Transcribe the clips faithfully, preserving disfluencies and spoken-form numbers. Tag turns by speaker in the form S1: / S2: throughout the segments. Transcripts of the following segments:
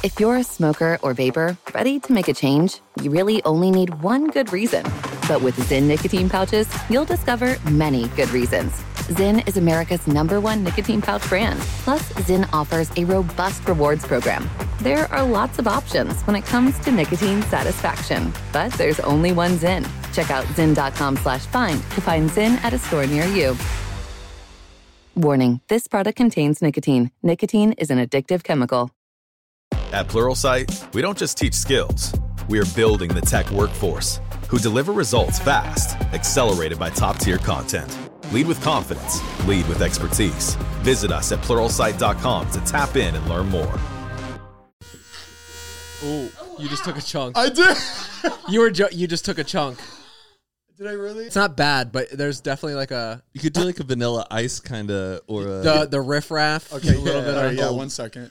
S1: If you're a smoker or vapor ready to make a change, you really only need one good reason. But with Zyn nicotine pouches, you'll discover many good reasons. Zyn is America's number one nicotine pouch brand. Plus, Zyn offers a robust rewards program. There are lots of options when it comes to nicotine satisfaction, but there's only one Zyn. Check out zyn.com slash find to find Zyn at a store near you. Warning, this product contains nicotine. Nicotine is an addictive chemical.
S2: At Pluralsight, we don't just teach skills. We are building the tech workforce who deliver results fast, accelerated by top-tier content. Lead with confidence. Lead with expertise. Visit us at pluralsight dot com to tap in and learn more.
S3: Ooh, you just took a chunk.
S4: I did.
S3: You were ju- you just took a chunk.
S4: Did I really?
S3: It's not bad, but there's definitely like a
S5: You could do like a vanilla ice kind of, or a...
S3: the the riff raff.
S4: Okay,
S3: a little
S4: yeah,
S3: bit.
S4: all
S3: Of
S4: right, yeah,
S3: old-
S4: one second.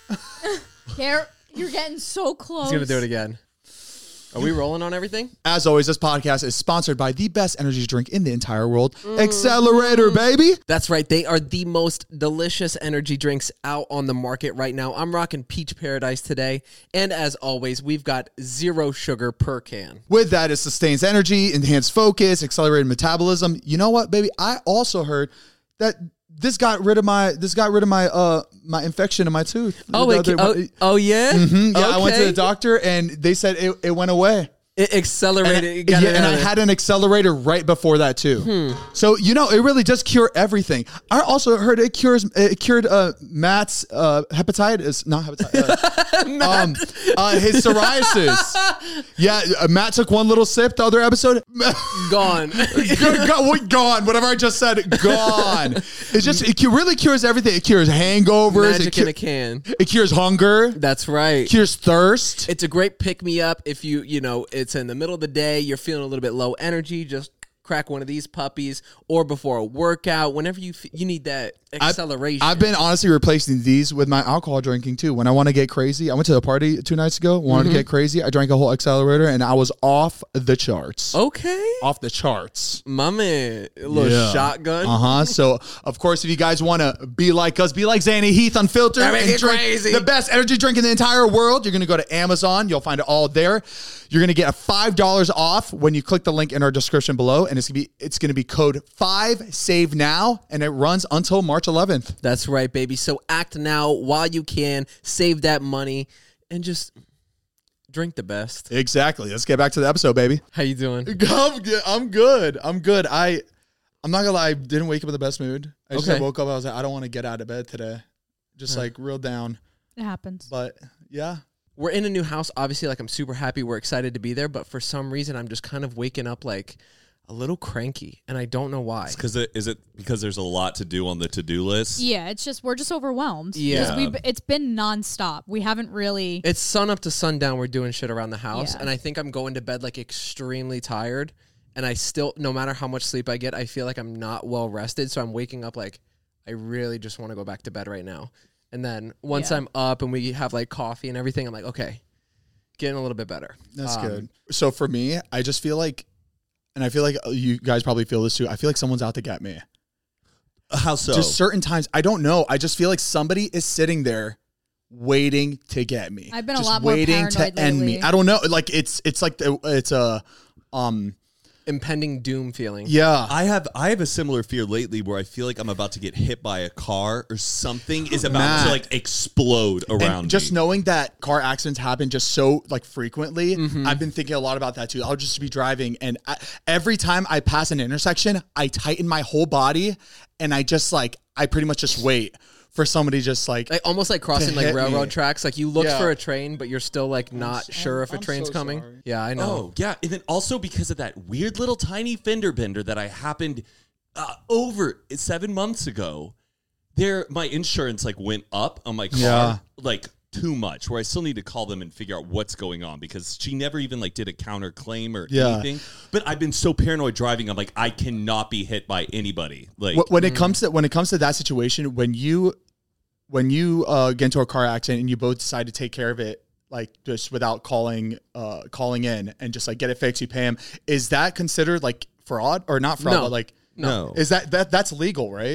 S6: Here, you're getting so close.
S3: He's gonna do it again. Are we rolling on everything?
S4: As always, this podcast is sponsored by the best energy drink in the entire world, Accelerator, baby.
S3: That's right. They are the most delicious energy drinks out on the market right now. I'm rocking Peach Paradise today. And as always, we've got zero sugar per can.
S4: With that, it sustains energy, enhanced focus, accelerated metabolism. You know what, baby? I also heard that this got rid of my this got rid of my uh my infection in my tooth.
S3: Oh,
S4: The
S3: wait,
S4: other-
S3: oh, oh yeah?
S4: Mhm, yeah, I went to
S3: Okay.
S4: the doctor and they said it, it went away.
S3: It accelerated.
S4: And, I,
S3: it got
S4: yeah,
S3: it
S4: and
S3: out
S4: I
S3: of
S4: had an accelerator right before that too.
S3: Hmm.
S4: So you know, it really does cure everything. I also heard it cures it cured uh, Matt's uh, hepatitis, not hepatitis, uh, um, uh, his psoriasis. Yeah, uh, Matt took one little sip. The other episode,
S3: gone.
S4: Go- go- gone. Whatever I just said, gone. It's just it cu- really cures everything. It cures hangovers.
S3: Magic
S4: it, cu-
S3: in a can.
S4: it cures hunger.
S3: That's right.
S4: Cures thirst.
S3: It's a great pick me up if you, you know, it's in the middle of the day, you're feeling a little bit low energy, just crack one of these puppies, or before a workout, whenever you f- you need that acceleration.
S4: I've, I've been honestly replacing these with my alcohol drinking too. When I want to get crazy, I went to a party two nights ago, wanted
S3: Mm-hmm.
S4: to get crazy. I drank a whole accelerator and I was off the charts.
S3: Okay.
S4: Off the charts.
S3: My man, a little
S4: Yeah.
S3: shotgun.
S4: Uh huh. So, of course, if you guys want to be like us, be like Zanny Heath Unfiltered,
S3: I make
S4: and
S3: it
S4: drink
S3: crazy.
S4: the best energy drink in the entire world, you're going to go to Amazon. You'll find it all there. You're going to get a five dollars off when you click the link in our description below. And it's going to be it's going to be code five save now. And it runs until March eleventh.
S3: That's right, baby. So act now while you can, save that money, and just drink the best.
S4: Exactly. Let's get back to the episode, baby.
S3: How you doing?
S4: I'm good. I'm good. I'm good. I, I'm not gonna lie. I didn't wake up in the best mood. I just
S3: Okay.
S4: woke up. I was like, I don't want to get out of bed today. Just
S3: Yeah.
S4: like real down.
S6: It happens.
S4: But yeah,
S3: We're in a new house. Obviously, like I'm super happy. We're excited to be there. But for some reason, I'm just kind of waking up like a little cranky, and I don't know why.
S5: Because it, is it because there's a lot to do on the to-do list?
S6: Yeah, it's just we're just overwhelmed.
S3: Yeah.
S6: 'Cause we've it's been nonstop. We haven't really.
S3: It's sun up to sundown. We're doing shit around the house,
S6: Yeah.
S3: and I think I'm going to bed like extremely tired. And I still, no matter how much sleep I get, I feel like I'm not well rested. So I'm waking up like I really just want to go back to bed right now. And then once
S6: Yeah.
S3: I'm up and we have like coffee and everything, I'm like, okay, getting a little bit better.
S4: that's
S3: Um,
S4: good. So for me, I just feel like, and I feel like you guys probably feel this too. I feel like someone's out to get me.
S5: How so?
S4: Just certain times, I don't know. I just feel like somebody is sitting there waiting to get me.
S6: I've been a
S4: just
S6: lot more
S4: waiting to
S6: paranoid
S4: end me.
S6: lately.
S4: I don't know. Like it's it's like the, it's a um
S3: Impending doom feeling.
S4: yeah.
S5: I have I have a similar fear lately where I feel like I'm about to get hit by a car or something is about
S4: Matt.
S5: to like explode around
S4: And just
S5: me.
S4: knowing that car accidents happen just so like frequently,
S3: Mm-hmm.
S4: I've been thinking a lot about that too. I'll just be driving, and I, every time I pass an intersection, I tighten my whole body, and I just like I pretty much just wait for somebody just like.
S3: Like almost like crossing like
S4: hit
S3: railroad
S4: me.
S3: tracks. Like you look
S4: Yeah.
S3: for a train, but you're still like not sure if a
S4: I'm
S3: train's
S4: so
S3: coming.
S4: sorry.
S3: Yeah, I know.
S5: Oh, yeah. And then also because of that weird little tiny fender bender that I happened uh, over seven months ago, there my insurance like went up on my car
S4: Yeah.
S5: like too much, where I still need to call them and figure out what's going on because she never even like did a counter claim or
S4: Yeah.
S5: anything. But I've been so paranoid driving. I'm like, I cannot be hit by anybody. Like,
S4: Wh- when it comes to when it comes to that situation, when you when you uh, get into a car accident and you both decide to take care of it, like just without calling uh, calling in and just like get it fixed, you pay him. Is that considered like fraud or not fraud?
S3: No.
S4: But like
S5: no.
S4: is that that that's legal, right?
S3: Yeah.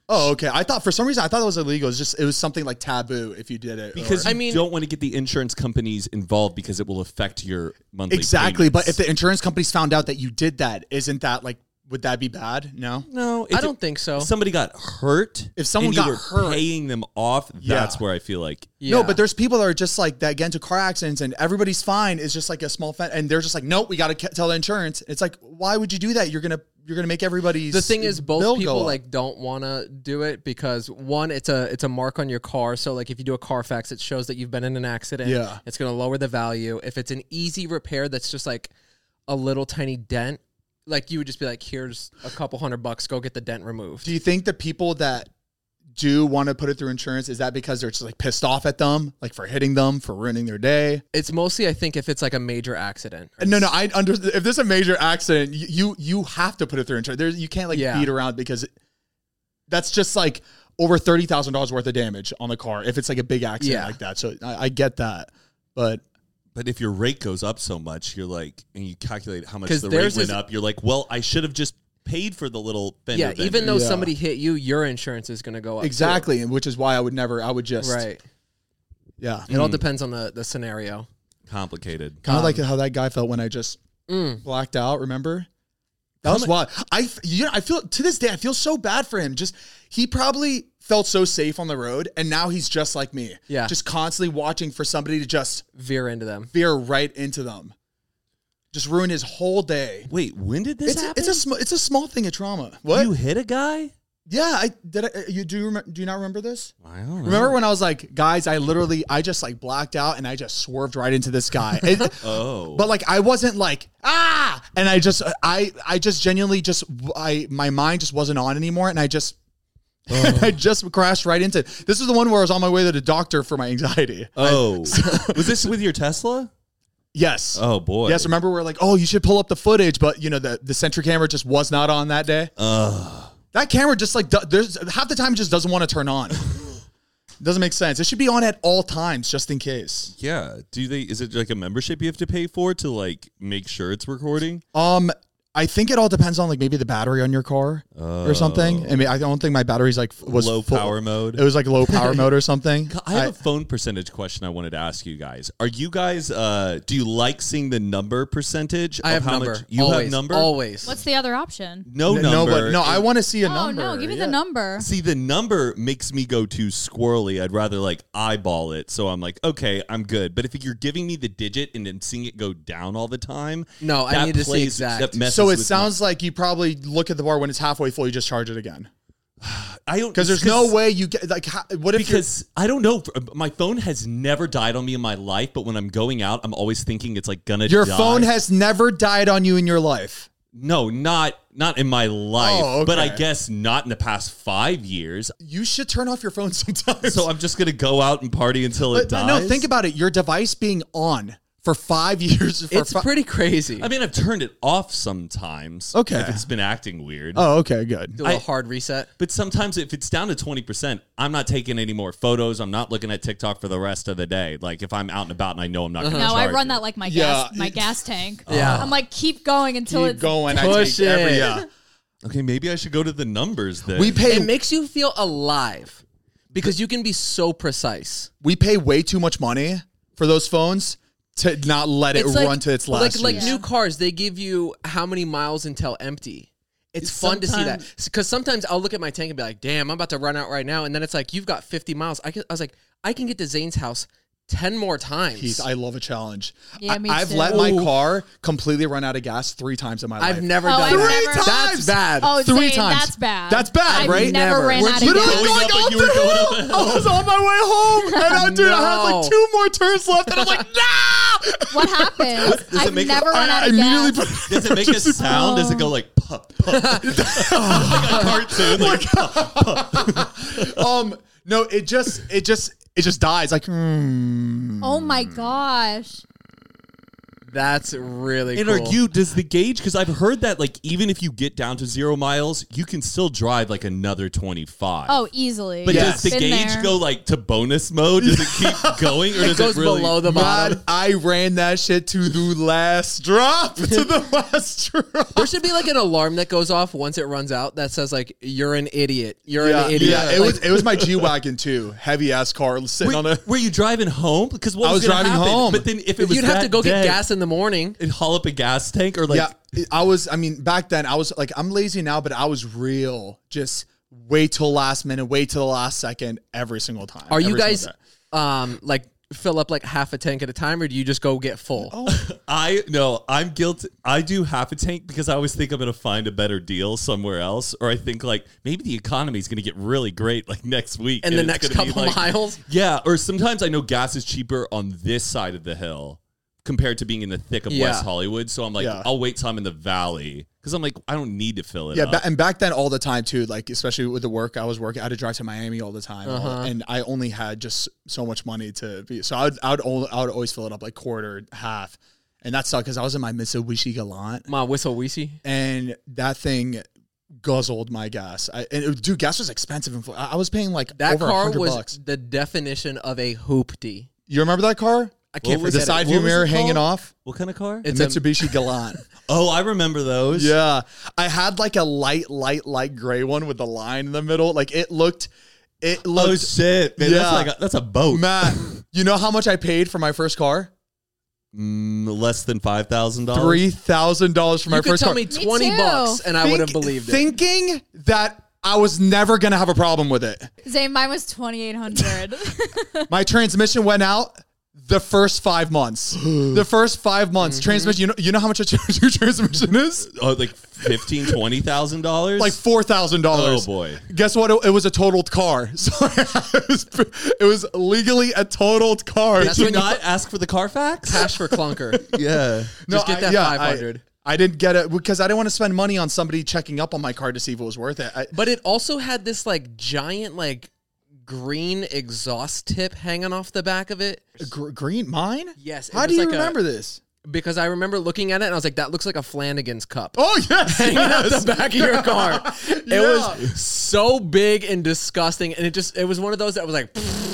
S4: Oh, okay. I thought for some reason I thought it was illegal. It's just it was something like taboo if you did it.
S5: Because
S4: or-
S5: you
S3: I mean-
S5: don't want to get the insurance companies involved because it will affect your monthly
S4: exactly. But
S5: payments.
S4: if the insurance companies found out that you did that, isn't that like would that be bad? No.
S5: no,
S3: I don't think so.
S5: If somebody got hurt,
S4: If someone
S5: and you
S4: got
S5: were
S4: hurt-
S5: paying them off,
S4: Yeah.
S5: that's where I feel like
S3: Yeah.
S4: No, but there's people that are just like that get into car accidents and everybody's fine. It's just like a small fence, and they're just like, nope, we got to tell the insurance. It's like, why would you do that? You're gonna you're gonna make everybody's
S3: the thing is, both
S4: bill go
S3: people
S4: up.
S3: like don't want to do it because one, it's a it's a mark on your car. So like if you do a Carfax, it shows that you've been in an accident.
S4: Yeah.
S3: It's gonna lower the value. If it's an easy repair, that's just like a little tiny dent. Like you would just be like, here's a couple hundred bucks, go get the dent removed.
S4: Do you think the people that do want to put it through insurance, is that because they're just like pissed off at them, like for hitting them, for ruining their day?
S3: It's mostly, I think, if it's like a major accident.
S4: No, no, I under if there's a major accident, you you, you have to put it through insurance. There's you can't like
S3: Yeah.
S4: beat around because it, that's just like over thirty thousand dollars worth of damage on the car if it's like a big accident
S3: Yeah.
S4: like that. So I, I get that, but
S5: But if your rate goes up so much, you're like, and you calculate how much
S3: 'Cause
S5: the rate
S3: theirs
S5: went
S3: is-
S5: up, you're like, well, I should have just paid for the little fender
S3: Yeah,
S5: bender.
S3: even though
S4: Yeah.
S3: somebody hit you, your insurance is going to go up. too.
S4: exactly, and which is why I would never, I would just
S3: Right.
S4: yeah,
S3: It all depends on the, the scenario.
S5: complicated.
S4: kind of
S3: Um,
S4: like how that guy felt when I just
S3: Mm.
S4: blacked out. Remember? That was wild. I, f- you know, I feel to this day, I feel so bad for him. Just he probably felt so safe on the road, and now he's just like me.
S3: Yeah.
S4: just constantly watching for somebody to just
S3: Veer into them.
S4: veer right into them, just ruin his whole day.
S5: Wait, when did this
S4: It's
S5: happen?
S4: it's a sm- it's a small thing of trauma. What?
S5: You hit a guy?
S4: yeah, I did. I, you do you remem- do you not remember this?
S5: I don't know.
S4: Remember when I was like, guys, I literally I just like blacked out and I just swerved right into this guy. It-
S5: Oh.
S4: But like I wasn't like ah, and I just I I just genuinely just I my mind just wasn't on anymore, and I just I just crashed right into. This is the one where I was on my way to the doctor for my anxiety.
S5: Oh. Was this with your Tesla?
S4: Yes.
S5: Oh, boy.
S4: Yes. Remember, we're like, oh, you should pull up the footage, but you know the the Sentry camera just was not on that day.
S5: Ugh.
S4: That camera just like do- there's half the time it just doesn't want to turn on. Doesn't make sense. It should be on at all times just in case.
S5: Yeah. Do they, is it like a membership you have to pay for to like make sure it's recording?
S4: Um, I think it all depends on like maybe the battery on your car or something. I mean, I don't think my battery's like f- was
S5: Low
S4: full-
S5: power mode?
S4: It was like low power mode or something.
S5: I have a phone percentage question I wanted to ask you guys. Are you guys, uh, do you like seeing the number percentage?
S3: I
S5: of
S3: have
S5: how
S3: number.
S5: Much, you
S3: always,
S5: have number?
S3: Always.
S6: What's the other option?
S5: No
S4: no,
S5: number.
S4: no, but no, I want to see a
S6: Oh
S4: number.
S6: no, give me
S4: Yeah.
S6: the number.
S5: See, the number makes me go too squirrely. I'd rather like eyeball it. So I'm like, okay, I'm good. But if you're giving me the digit and then seeing it go down all the time,
S3: No, I
S5: that
S3: need to see
S5: plays-
S3: exact.
S5: that messes
S4: So it
S5: with
S4: sounds like you probably look at the bar when it's halfway full, you just charge it again.
S5: my, I don't
S4: Because there's no way you get like how, what if you're-
S5: Because I don't know. My phone has never died on me in my life, but when I'm going out, I'm always thinking it's like gonna.
S4: your
S5: die.
S4: phone has never died on you in your life.
S5: no, not not in my life,
S4: Oh,
S5: but I
S4: okay.
S5: guess not in the past five years.
S4: You should turn off your phone sometimes.
S5: So I'm just gonna go out and party until it
S4: but, but
S5: dies.
S4: no, think about it. Your device being on for five years. For
S3: it's
S4: fi-
S3: pretty crazy.
S5: I mean, I've turned it off sometimes.
S4: Okay.
S5: if it's been acting weird.
S4: Oh, okay, good.
S3: do a little
S5: I-
S3: hard reset.
S5: But sometimes if it's down to twenty percent, I'm not taking any more photos. I'm not looking at TikTok for the rest of the day. Like if I'm out and about and I know I'm not going to
S6: No,
S5: charge
S6: I run
S5: it.
S6: that like my
S4: Yeah.
S6: gas my gas tank.
S3: Yeah.
S6: I'm like keep going until
S4: Keep
S6: it's
S4: going. I
S3: Push
S4: take every
S3: it.
S4: yeah.
S5: Okay, maybe I should go to the numbers then.
S4: We pay
S3: It makes you feel alive because you can be so precise.
S4: we pay way too much money for those phones to not let it
S3: It's
S4: run
S3: like,
S4: to its
S3: like
S4: last.
S3: like
S4: use.
S6: Yeah.
S3: new cars. They give you how many miles until empty. It's fun to see that
S5: Sometimes-
S3: because sometimes I'll look at my tank and be like, "Damn, I'm about to run out right now," and then it's like you've got fifty miles. I, can, I was like, I can get to Zane's house ten more times.
S4: Heath, I love a challenge.
S6: Yeah,
S4: I,
S6: me
S4: I've
S6: too.
S4: let my
S3: Ooh.
S4: car completely run out of gas three times in my life.
S3: I've never
S6: Oh,
S3: done
S6: I've
S3: that.
S6: never-
S3: That's
S4: times.
S3: bad.
S6: Oh,
S4: Three
S6: Zane,
S4: times.
S6: That's bad.
S4: That's bad,
S6: I've
S4: right?
S6: Never
S3: Never.
S6: ran
S3: We're
S6: out of
S4: Literally
S6: gas.
S5: going
S4: going
S5: up, but
S4: up
S5: you
S4: the
S5: were going
S4: hill.
S5: up a hill.
S4: I was on my way home, and I, dude, I had
S3: No.
S4: like two more turns left, and I'm like, no!
S6: What happened?
S5: Does it
S6: I've
S5: make a-
S6: never run
S4: I
S6: out of
S4: immediately
S6: gas.
S4: put
S5: Does it make a sound? Does it go like pup, pup? like a cartoon? Like,
S4: um, no, it just, it just, it just dies. Like, hmm.
S6: Oh my gosh.
S3: That's really
S5: And
S3: cool.
S5: are you, does the gauge, because I've heard that like even if you get down to zero miles, you can still drive like another twenty-five.
S6: Oh, easily.
S5: But
S4: Yes.
S5: does the
S6: Been
S5: gauge
S6: there.
S5: go like to bonus mode? Does it keep going? Or
S3: it
S5: does
S3: goes
S5: it really
S3: below the bottom.
S4: Man, I ran that shit to the last drop. To the last drop.
S3: There should be like an alarm that goes off once it runs out that says like you're an idiot. You're
S4: Yeah,
S3: an idiot.
S4: yeah. It
S3: Like,
S4: was it was my G wagon too. Heavy ass car sitting on
S5: Were,
S4: a.
S5: were you driving home? Because what
S4: I was
S5: gonna
S4: driving
S5: happen?
S4: home.
S5: But then if it was
S3: you'd have
S5: that
S3: to go
S5: dead,
S3: get gas in the morning.
S5: and haul up a gas tank or like
S4: Yeah, I was. I mean, back then I was like, I'm lazy now, but I was real. Just wait till last minute, wait till the last second, every single time.
S3: Are you
S4: every
S3: guys
S4: single day.
S3: um like fill up like half a tank at a time, or do you just go get full?
S4: Oh.
S5: I no, I'm guilty. I do half a tank because I always think I'm going to find a better deal somewhere else, or I think like maybe the economy is going to get really great like next week,
S3: And the
S5: it's
S3: next
S5: gonna be,
S3: couple
S5: like-
S3: miles?
S5: Yeah, or sometimes I know gas is cheaper on this side of the hill compared to being in the thick of
S3: Yeah.
S5: West Hollywood. So I'm like,
S4: Yeah.
S5: I'll wait till I'm in the valley because I'm like, I don't need to fill it
S4: Yeah,
S5: up.
S4: ba- and back then all the time too, like especially with the work I was working, I had to drive to Miami all the time,
S3: Uh-huh.
S4: and I only had just so much money to be. So I would, I would, only, I would always fill it up like quarter, half, and that sucked because I was in my Mitsubishi Galant,
S3: Ma whistle weesy.
S4: and that thing guzzled my gas. I, and it, dude, gas was expensive. In, Fl- I I was paying like
S3: That
S4: over a
S3: car
S4: hundred
S3: was
S4: bucks.
S3: the definition of a hoopty.
S4: You remember that car?
S3: I can't
S5: What was
S4: The
S3: forget
S4: side
S3: it.
S4: view
S5: What was
S4: mirror
S5: it
S4: hanging
S5: called?
S4: off.
S5: What kind of car?
S3: It's
S4: The
S3: a-
S4: Mitsubishi Galant.
S5: Oh, I remember those.
S4: Yeah, I had like a light, light, light gray one with the line in the middle. Like it looked, it
S5: Oh
S4: looked.
S5: shit, man,
S4: Yeah.
S5: that's like a, that's a boat.
S4: Matt, you know how much I paid for my first car?
S5: Mm, less than five thousand dollars.
S4: Three thousand dollars for my
S3: You could
S4: first
S3: tell
S4: car.
S3: me
S6: Me
S3: twenty
S6: too.
S3: bucks and I would have
S4: Think-
S3: believed it.
S4: Thinking that I was never gonna have a problem with it.
S6: Zane, mine was twenty-eight hundred.
S4: My transmission went out the first five months. the first five months
S3: Mm-hmm.
S4: transmission. You know, you know how much a your transmission is?
S5: Oh, like fifteen, twenty thousand dollars.
S4: Like four thousand dollars.
S5: Oh, boy.
S4: Guess what? It, it was a totaled car. So it was, it was legally a totaled car.
S3: That's
S5: Did you
S3: when you
S5: not ask for the Carfax?
S3: Cash for clunker.
S5: Yeah.
S3: Just get
S4: I-
S3: that
S4: yeah,
S3: five hundred.
S4: I, I didn't get it because I didn't want to spend money on somebody checking up on my car to see if it was worth it. I,
S3: But it also had this like giant like green exhaust tip hanging off the back of it.
S4: Gr- green mine?
S3: Yes, it
S4: How
S3: was
S4: do you
S3: like a-
S4: remember this?
S3: Because I remember looking at it and I was like, that looks like a Flanagan's cup.
S4: Oh yes,
S3: Hanging out
S4: yes.
S3: the back of your car. It
S4: Yeah.
S3: was so big and disgusting. And it just, it was one of those that was like,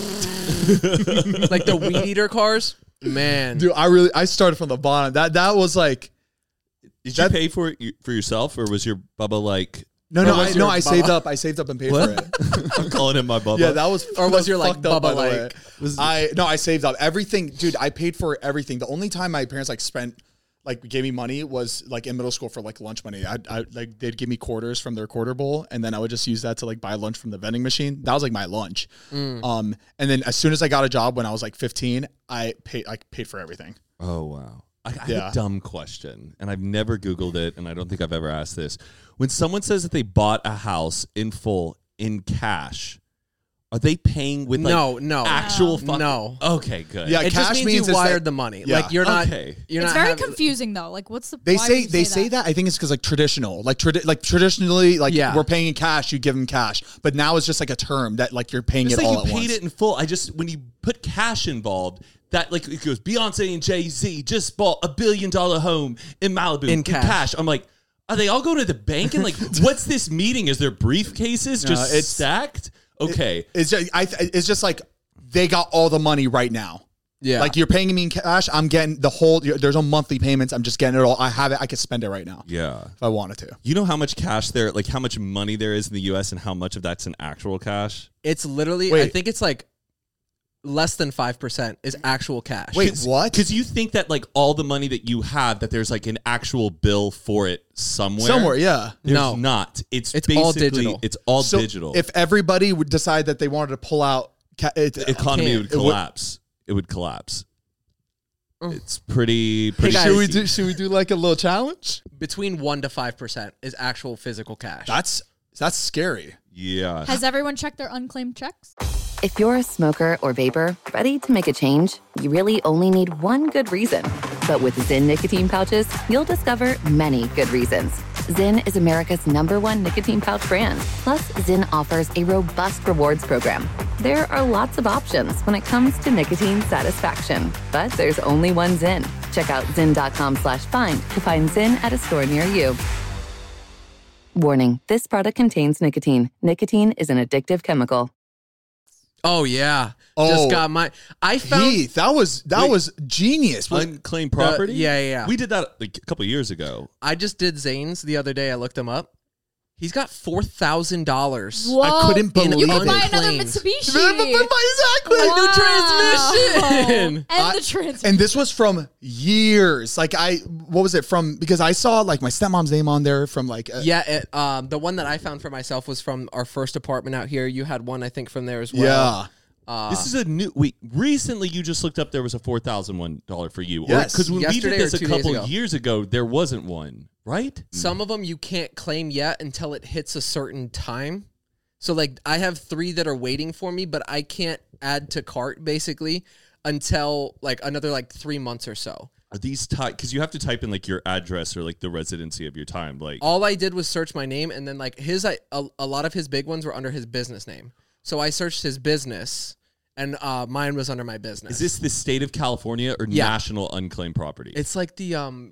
S3: like the weed eater cars. Man.
S4: Dude, I really I started from the bottom. That that was like
S5: Did you
S4: That-
S5: pay for it y- for yourself, or was your Bubba like?
S4: no
S3: Or
S4: no
S3: was
S4: I, no
S3: your
S4: I saved
S3: Bubba-
S4: up. I saved up and paid
S5: What?
S4: for it.
S5: I'm calling him my Bubba.
S4: Yeah, that was
S3: Or was
S4: that
S3: your, like,
S4: fucked up, by
S3: Bubba,
S4: the way.
S3: like-
S5: Was-
S4: I no I saved up everything, dude. I paid for everything. The only time my parents like spent like gave me money was like in middle school for like lunch money. I, I like they'd give me quarters from their quarter bowl, and then I would just use that to like buy lunch from the vending machine. That was like my lunch. Um, and then as soon as I got a job when I was like fifteen, I paid like paid for everything.
S5: Oh wow. I, I have
S4: Yeah.
S5: a dumb question, and I've never Googled it, and I don't think I've ever asked this. When someone says that they bought a house in full in cash, are they paying with like
S3: No, no.
S5: actual
S3: No.
S5: fucking-
S3: No.
S5: Okay, good.
S4: Yeah,
S3: It
S4: cash
S3: just means,
S4: means
S3: you
S4: it's
S3: wired
S4: that-
S3: the money.
S4: Yeah.
S3: Like you're not,
S5: Okay.
S3: you're
S6: It's
S3: not
S6: very
S3: having-
S6: confusing though. Like, what's the?
S4: They
S6: why
S4: say
S6: would you
S4: they say that. I think it's because like traditional, like tradi- like traditionally, like
S3: Yeah.
S4: we're paying in cash, you give them cash. But now it's just like a term that like you're paying
S5: It's
S4: it
S5: like
S4: all
S5: you
S4: at
S5: paid
S4: once.
S5: it in full. I just when you put cash involved, that like it goes Beyonce and Jay Z just bought a billion dollar home in Malibu
S3: In cash.
S5: I'm like, are they all going to the bank and like what's this meeting? Is there briefcases just
S4: it's-
S5: stacked? Okay.
S4: It's just, I, it's just like they got all the money right now.
S3: Yeah.
S4: Like you're paying me in cash. I'm getting the whole. There's no monthly payments. I'm just getting it all. I have it. I can spend it right now
S5: Yeah.
S4: if I wanted to.
S5: You know how much cash there, like how much money there is in the U S and how much of that's in actual cash?
S3: It's literally, I
S4: Wait.
S3: think it's like less than five percent is actual cash.
S4: Wait, what?
S5: Because you think that like all the money that you have, that there's like an actual bill for it somewhere.
S4: Somewhere, yeah.
S5: There's
S3: No.
S5: not. It's
S3: It's all
S5: basically-
S3: digital.
S5: It's all
S4: So
S5: digital.
S4: if everybody would decide that they wanted to pull out, ca- it,
S5: the economy
S3: can't.
S5: would
S4: It would-
S5: collapse. It would collapse. It's pretty pretty.
S3: guys.
S4: should we
S5: crazy.
S4: do? Should we do like a little challenge?
S3: Between one to five percent is actual physical cash.
S4: That's that's scary.
S5: Yeah.
S6: Has everyone checked their unclaimed checks?
S1: If you're a smoker or vapor, ready to make a change, you really only need one good reason. But with Zyn nicotine pouches, you'll discover many good reasons. Zyn is America's number one nicotine pouch brand. Plus, Zyn offers a robust rewards program. There are lots of options when it comes to nicotine satisfaction, but there's only one Zyn. Check out zyn.com slash find to find Zyn at a store near you. Warning, this product contains nicotine. Nicotine is an addictive chemical.
S3: Oh yeah.
S4: Oh.
S3: Just got my I found
S4: Heath, that was that
S5: Wait.
S4: was genius. Was-
S5: Unclaimed property?
S3: Uh, yeah, yeah, yeah.
S5: We did that like a couple of years ago.
S3: I just did Zane's the other day. I looked him up. He's got four thousand dollars.
S6: Whoa.
S4: I couldn't believe
S6: You
S4: it.
S6: can buy another
S3: Unclaimed.
S6: Mitsubishi.
S4: Exactly.
S3: A new
S6: Wow.
S3: transmission.
S6: And
S4: I-
S6: the transmission.
S4: And this was from years. Like I, what was it from? Because I saw like my stepmom's name on there from like. Uh,
S3: Yeah, it, um, the one that I found for myself was from our first apartment out here. You had one, I think, from there as well.
S4: yeah.
S3: Uh,
S5: This is a new. Wait, recently you just looked up. There was a four thousand one dollar for you.
S4: Yes.
S5: Because when we
S3: Yesterday
S5: did
S3: or
S5: this a
S3: two days
S5: couple
S3: ago.
S5: years ago, there wasn't one, right?
S3: Some of them you can't claim yet until it hits a certain time. So, like, I have three that are waiting for me, but I can't add to cart basically until like another like three months or so.
S5: Are these type? Because you have to type in like your address or like the residency of your time. Like,
S3: All I did was search my name, and then like his, I, a, a lot of his big ones were under his business name. So I searched his business, and uh, mine was under my business.
S5: is this the state of California or
S3: Yeah.
S5: national unclaimed property?
S3: It's like the um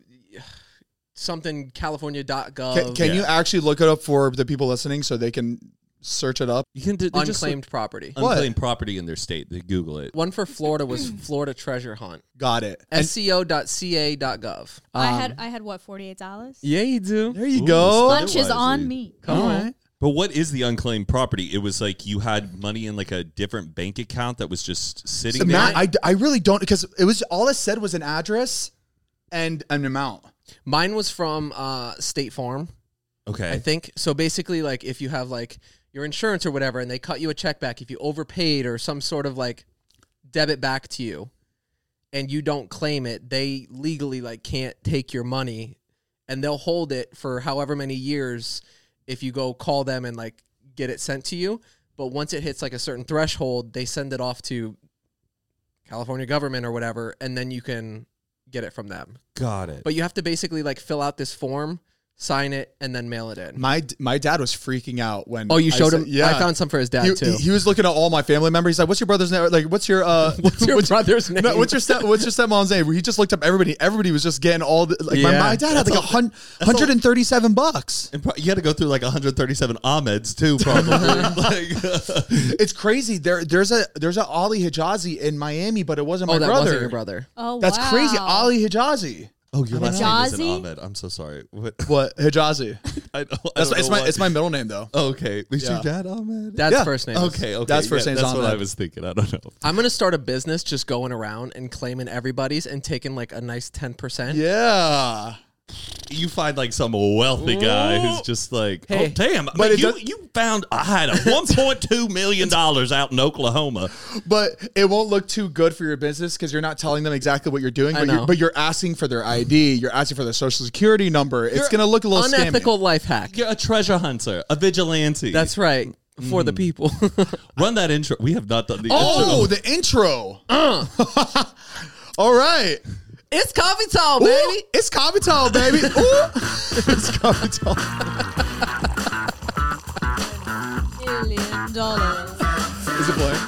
S3: something California dot gov.
S4: Can, can
S5: yeah.
S4: you actually look it up for the people listening so they can search it up?
S5: you can do they just
S3: unclaimed property.
S5: look unclaimed property in their state. They Google it.
S3: One for Florida was Florida Treasure Hunt.
S4: Got it. And
S3: S C O dot C A dot gov.
S6: I
S3: Um,
S6: had I had what forty-eight dollars.
S3: Yeah, you do.
S4: there you
S5: Ooh,
S4: go.
S5: spend
S6: Lunch
S5: it
S6: is on
S5: wisely.
S6: me.
S3: Come
S4: All
S3: on.
S4: right.
S5: But what is the unclaimed property? It was like you had money in like a different bank account that was just sitting
S4: So
S5: there.
S4: Matt, I, I really don't because it was all it said was an address and an amount.
S3: Mine was from uh, State Farm,
S5: okay.
S3: I think. So basically, like if you have like your insurance or whatever, and they cut you a check back if you overpaid or some sort of like debit back to you, and you don't claim it, they legally like can't take your money, and they'll hold it for however many years if you go call them and like get it sent to you. But once it hits like a certain threshold, they send it off to California government or whatever, and then you can get it from them.
S5: Got it.
S3: But you have to basically like fill out this form, sign it, and then mail it in.
S4: My my dad was freaking out when.
S3: Oh, you
S4: I
S3: showed
S4: said-
S3: him?
S4: Yeah,
S3: I found some for his dad
S4: He,
S3: too.
S4: he, he was looking at all my family members. He's like, "What's your brother's name? Like, what's your uh, what's
S3: your brother's name?
S4: No, what's your step? What's your stepmom's name?" He just looked up everybody. Everybody was just getting all the like. My,
S3: Yeah.
S4: my dad had like a hun- hundred and thirty-seven bucks.
S5: And pro- you had to go through like one hundred thirty-seven Ahmeds too, probably. like,
S4: It's crazy. There, there's a there's a Ali Hijazi in Miami, but it wasn't
S3: oh,
S4: my
S3: that
S4: brother.
S3: wasn't your brother.
S6: Oh,
S4: That's
S6: wow.
S4: crazy. Ali Hijazi.
S5: oh, your last name isn't
S6: Hijazi?
S5: Ahmed. I'm so sorry. What?
S4: What Hijazi?
S5: I don't, I
S4: That's
S5: don't
S4: it's
S5: know
S4: my
S5: why.
S4: it's my middle name though.
S5: Oh, okay. Was
S4: Yeah.
S5: your dad Ahmed?
S3: Dad's
S4: Yeah.
S3: first name. is-
S5: Okay, okay.
S4: Dad's first
S5: yeah,
S4: name's
S5: That's what
S4: Ahmed.
S5: I was thinking. I don't know.
S3: I'm gonna start a business just going around and claiming everybody's and taking like a nice ten percent.
S4: Yeah.
S5: You find like some wealthy guy who's just like,
S3: Hey.
S5: oh damn!
S4: But
S5: But
S4: it
S5: you
S4: does-
S5: you found I had a one point two million dollars out in Oklahoma.
S4: But it won't look too good for your business because you're not telling them exactly what you're doing.
S3: I
S4: But
S3: know.
S4: you're, but you're asking for their I D. You're asking for their social security number. It's
S3: You're
S4: gonna look a little
S3: Unethical
S4: scammy.
S3: life hack.
S5: You're a treasure hunter, a vigilante.
S3: That's right. For the people.
S5: Run that intro. We have not done the
S4: Oh,
S5: intro.
S4: the intro. All right.
S3: It's coffee time,
S4: Ooh,
S3: baby.
S4: it's coffee time, baby. Ooh. It's coffee time.
S6: Million dollars.
S4: Is it playing?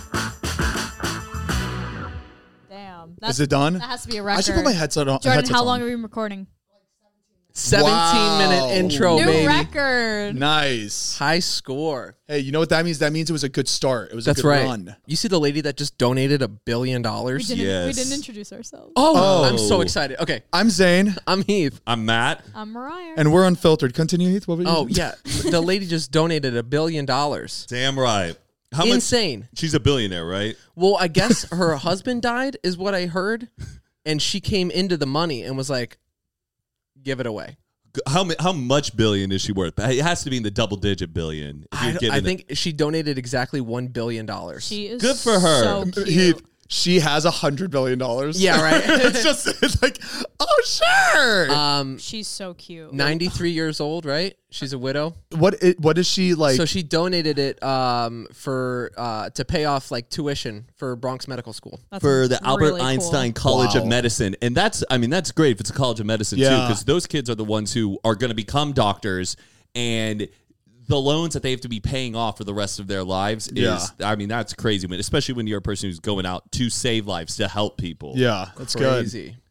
S6: Damn. That's,
S4: Is it done?
S6: That has to be a record.
S4: I should put my headset on.
S6: Jordan,
S4: headsets
S6: how long
S4: on.
S6: have we been recording?
S3: seventeen
S4: Wow.
S3: minute intro,
S6: New
S3: baby.
S6: record.
S4: Nice.
S3: High score.
S4: Hey, you know what that means? That means it was a good start. It was
S3: That's
S4: a good
S3: right.
S4: run.
S3: You see the lady that just donated a billion
S6: We
S3: dollars?
S6: didn't, we
S5: Yes.
S6: didn't introduce ourselves.
S3: Oh,
S5: Oh.
S3: I'm so excited. Okay,
S4: I'm Zane,
S3: I'm Heath.
S5: I'm Matt.
S6: I'm Mariah.
S4: and we're unfiltered. Continue, Heath. What were you
S3: Oh yeah, the lady just donated a billion dollars.
S5: Damn right. How much?
S3: Insane.
S5: She's a billionaire, right?
S3: Well, I guess her husband died, is what I heard, and she came into the money and was like, "Give it away."
S5: How mu- how much billion is she worth? It has to be in the double digit billion. If
S3: I,
S5: you're
S3: don't-
S5: getting
S3: I
S5: it.
S3: think she donated exactly one billion dollars.
S6: She is
S5: Good for her.
S6: So cute.
S4: Heath, she has a hundred billion dollars.
S3: Yeah, right.
S4: it's just it's like, oh sure.
S3: Um,
S6: She's so cute.
S3: ninety-three years old, right? She's a widow.
S4: what it, what is she like?
S3: So she donated it um, for uh, to pay off like tuition for Bronx Medical School.
S6: That's
S5: for the Albert
S6: really cool.
S5: Einstein College of
S4: Wow.
S5: Medicine. And that's, I mean, that's great if it's a college of medicine too,
S4: Yeah.
S5: because those kids are the ones who are going to become doctors, and the loans that they have to be paying off for the rest of their lives is,
S4: Yeah.
S5: I mean, that's crazy, when, especially when you're a person who's going out to save lives, to help people.
S4: yeah, that's good.
S3: Crazy.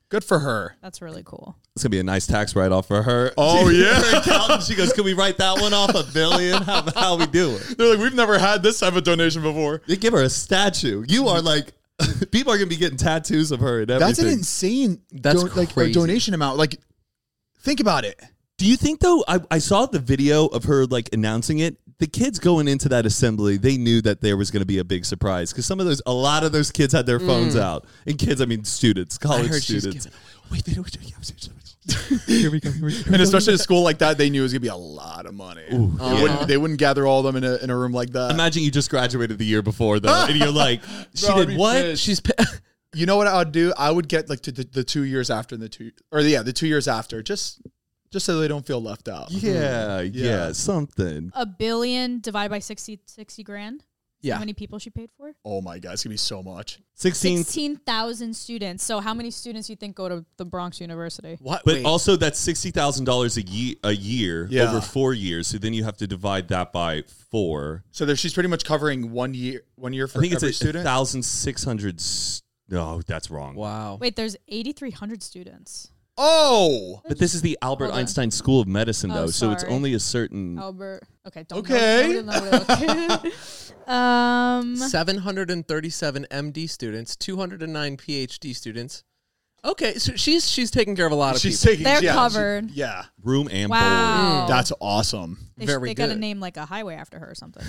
S4: Good for her.
S6: That's really cool.
S5: It's gonna be a nice tax write-off for her.
S4: Oh,
S5: She-
S4: yeah.
S5: her accountant, she goes, "Can we write that one off a billion? How how we do it?"
S4: They're like, we've never had this type of donation before.
S5: They give her a statue. You are like, people are gonna be getting tattoos of her and everything.
S4: That's an insane
S3: That's
S4: like a
S3: crazy.
S4: donation amount. Like, think about it.
S5: Do you think though? I, I saw the video of her like announcing it. The kids going into that assembly, they knew that there was going to be a big surprise because some of those, a lot of those kids had their phones out. And kids, I mean students, college
S3: heard she's
S5: students.
S3: giving
S5: Wait, they don't. Here we go. Here we go.
S4: And especially at a school like that, they knew it was gonna be a lot of money. They,
S3: Uh-huh.
S4: wouldn't, they wouldn't gather all of them in a in a room like that.
S5: Imagine you just graduated the year before though, and you're like, she
S4: Bro, I'd
S5: did
S4: be
S5: what?
S4: pissed.
S3: She's.
S4: You know what I would do? I would get like to the, the two years after and the two or yeah the two years after just just so they don't feel left out.
S5: Yeah, yeah,
S4: Yeah.
S5: something.
S6: A billion divided by sixty, sixty grand.
S3: Yeah.
S6: How many people she paid for?
S4: Oh my god, it's gonna be so much.
S5: Sixteen.
S6: sixteen thousand students. So how many students you think go to the Bronx University?
S3: What?
S5: But
S3: Wait.
S5: also that's sixty thousand dollars a year a year
S4: Yeah.
S5: over four years. So then you have to divide that by four.
S4: So there, she's pretty much covering one year one year for
S5: I think it's
S4: every
S5: a
S4: student.
S5: thousand six hundred. No, that's wrong.
S3: Wow.
S6: Wait, there's eighty-three hundred students.
S4: Oh,
S5: But this is the Albert
S6: Hold on.
S5: Einstein School of Medicine,
S6: Oh,
S5: though, so it's
S6: sorry.
S5: only a certain.
S6: Albert. Okay. Don't
S4: Okay.
S6: Know, don't know, don't know. um.
S3: seven hundred thirty-seven M D students, two hundred nine P H D students. Okay, so she's she's taking care of a lot of
S4: she's
S3: people.
S4: taking.
S6: They're
S4: yeah, she-
S6: covered.
S4: yeah,
S5: room and
S6: Wow.
S4: that's awesome.
S6: They,
S3: very
S6: they got to
S3: good.
S6: name like a highway after her or something.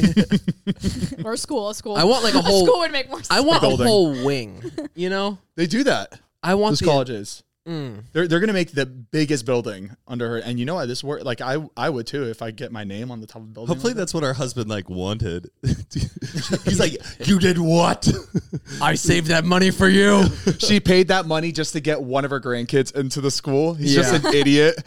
S6: Or a school. A school.
S3: I want like a whole.
S6: a school would make more sense.
S3: I want a
S4: building.
S3: whole wing. You know,
S4: They do that.
S3: I want
S4: Those
S3: the
S4: colleges.
S3: Mm.
S4: They're they're gonna make the biggest building under her, and you know what? This work like I I would too if I get my name on the top of the building.
S5: Hopefully that's what our husband like wanted. He's like, you did what?
S3: I saved that money for you.
S4: she paid that money just to get one of her grandkids into the school. He's just
S3: Yeah.
S4: an idiot.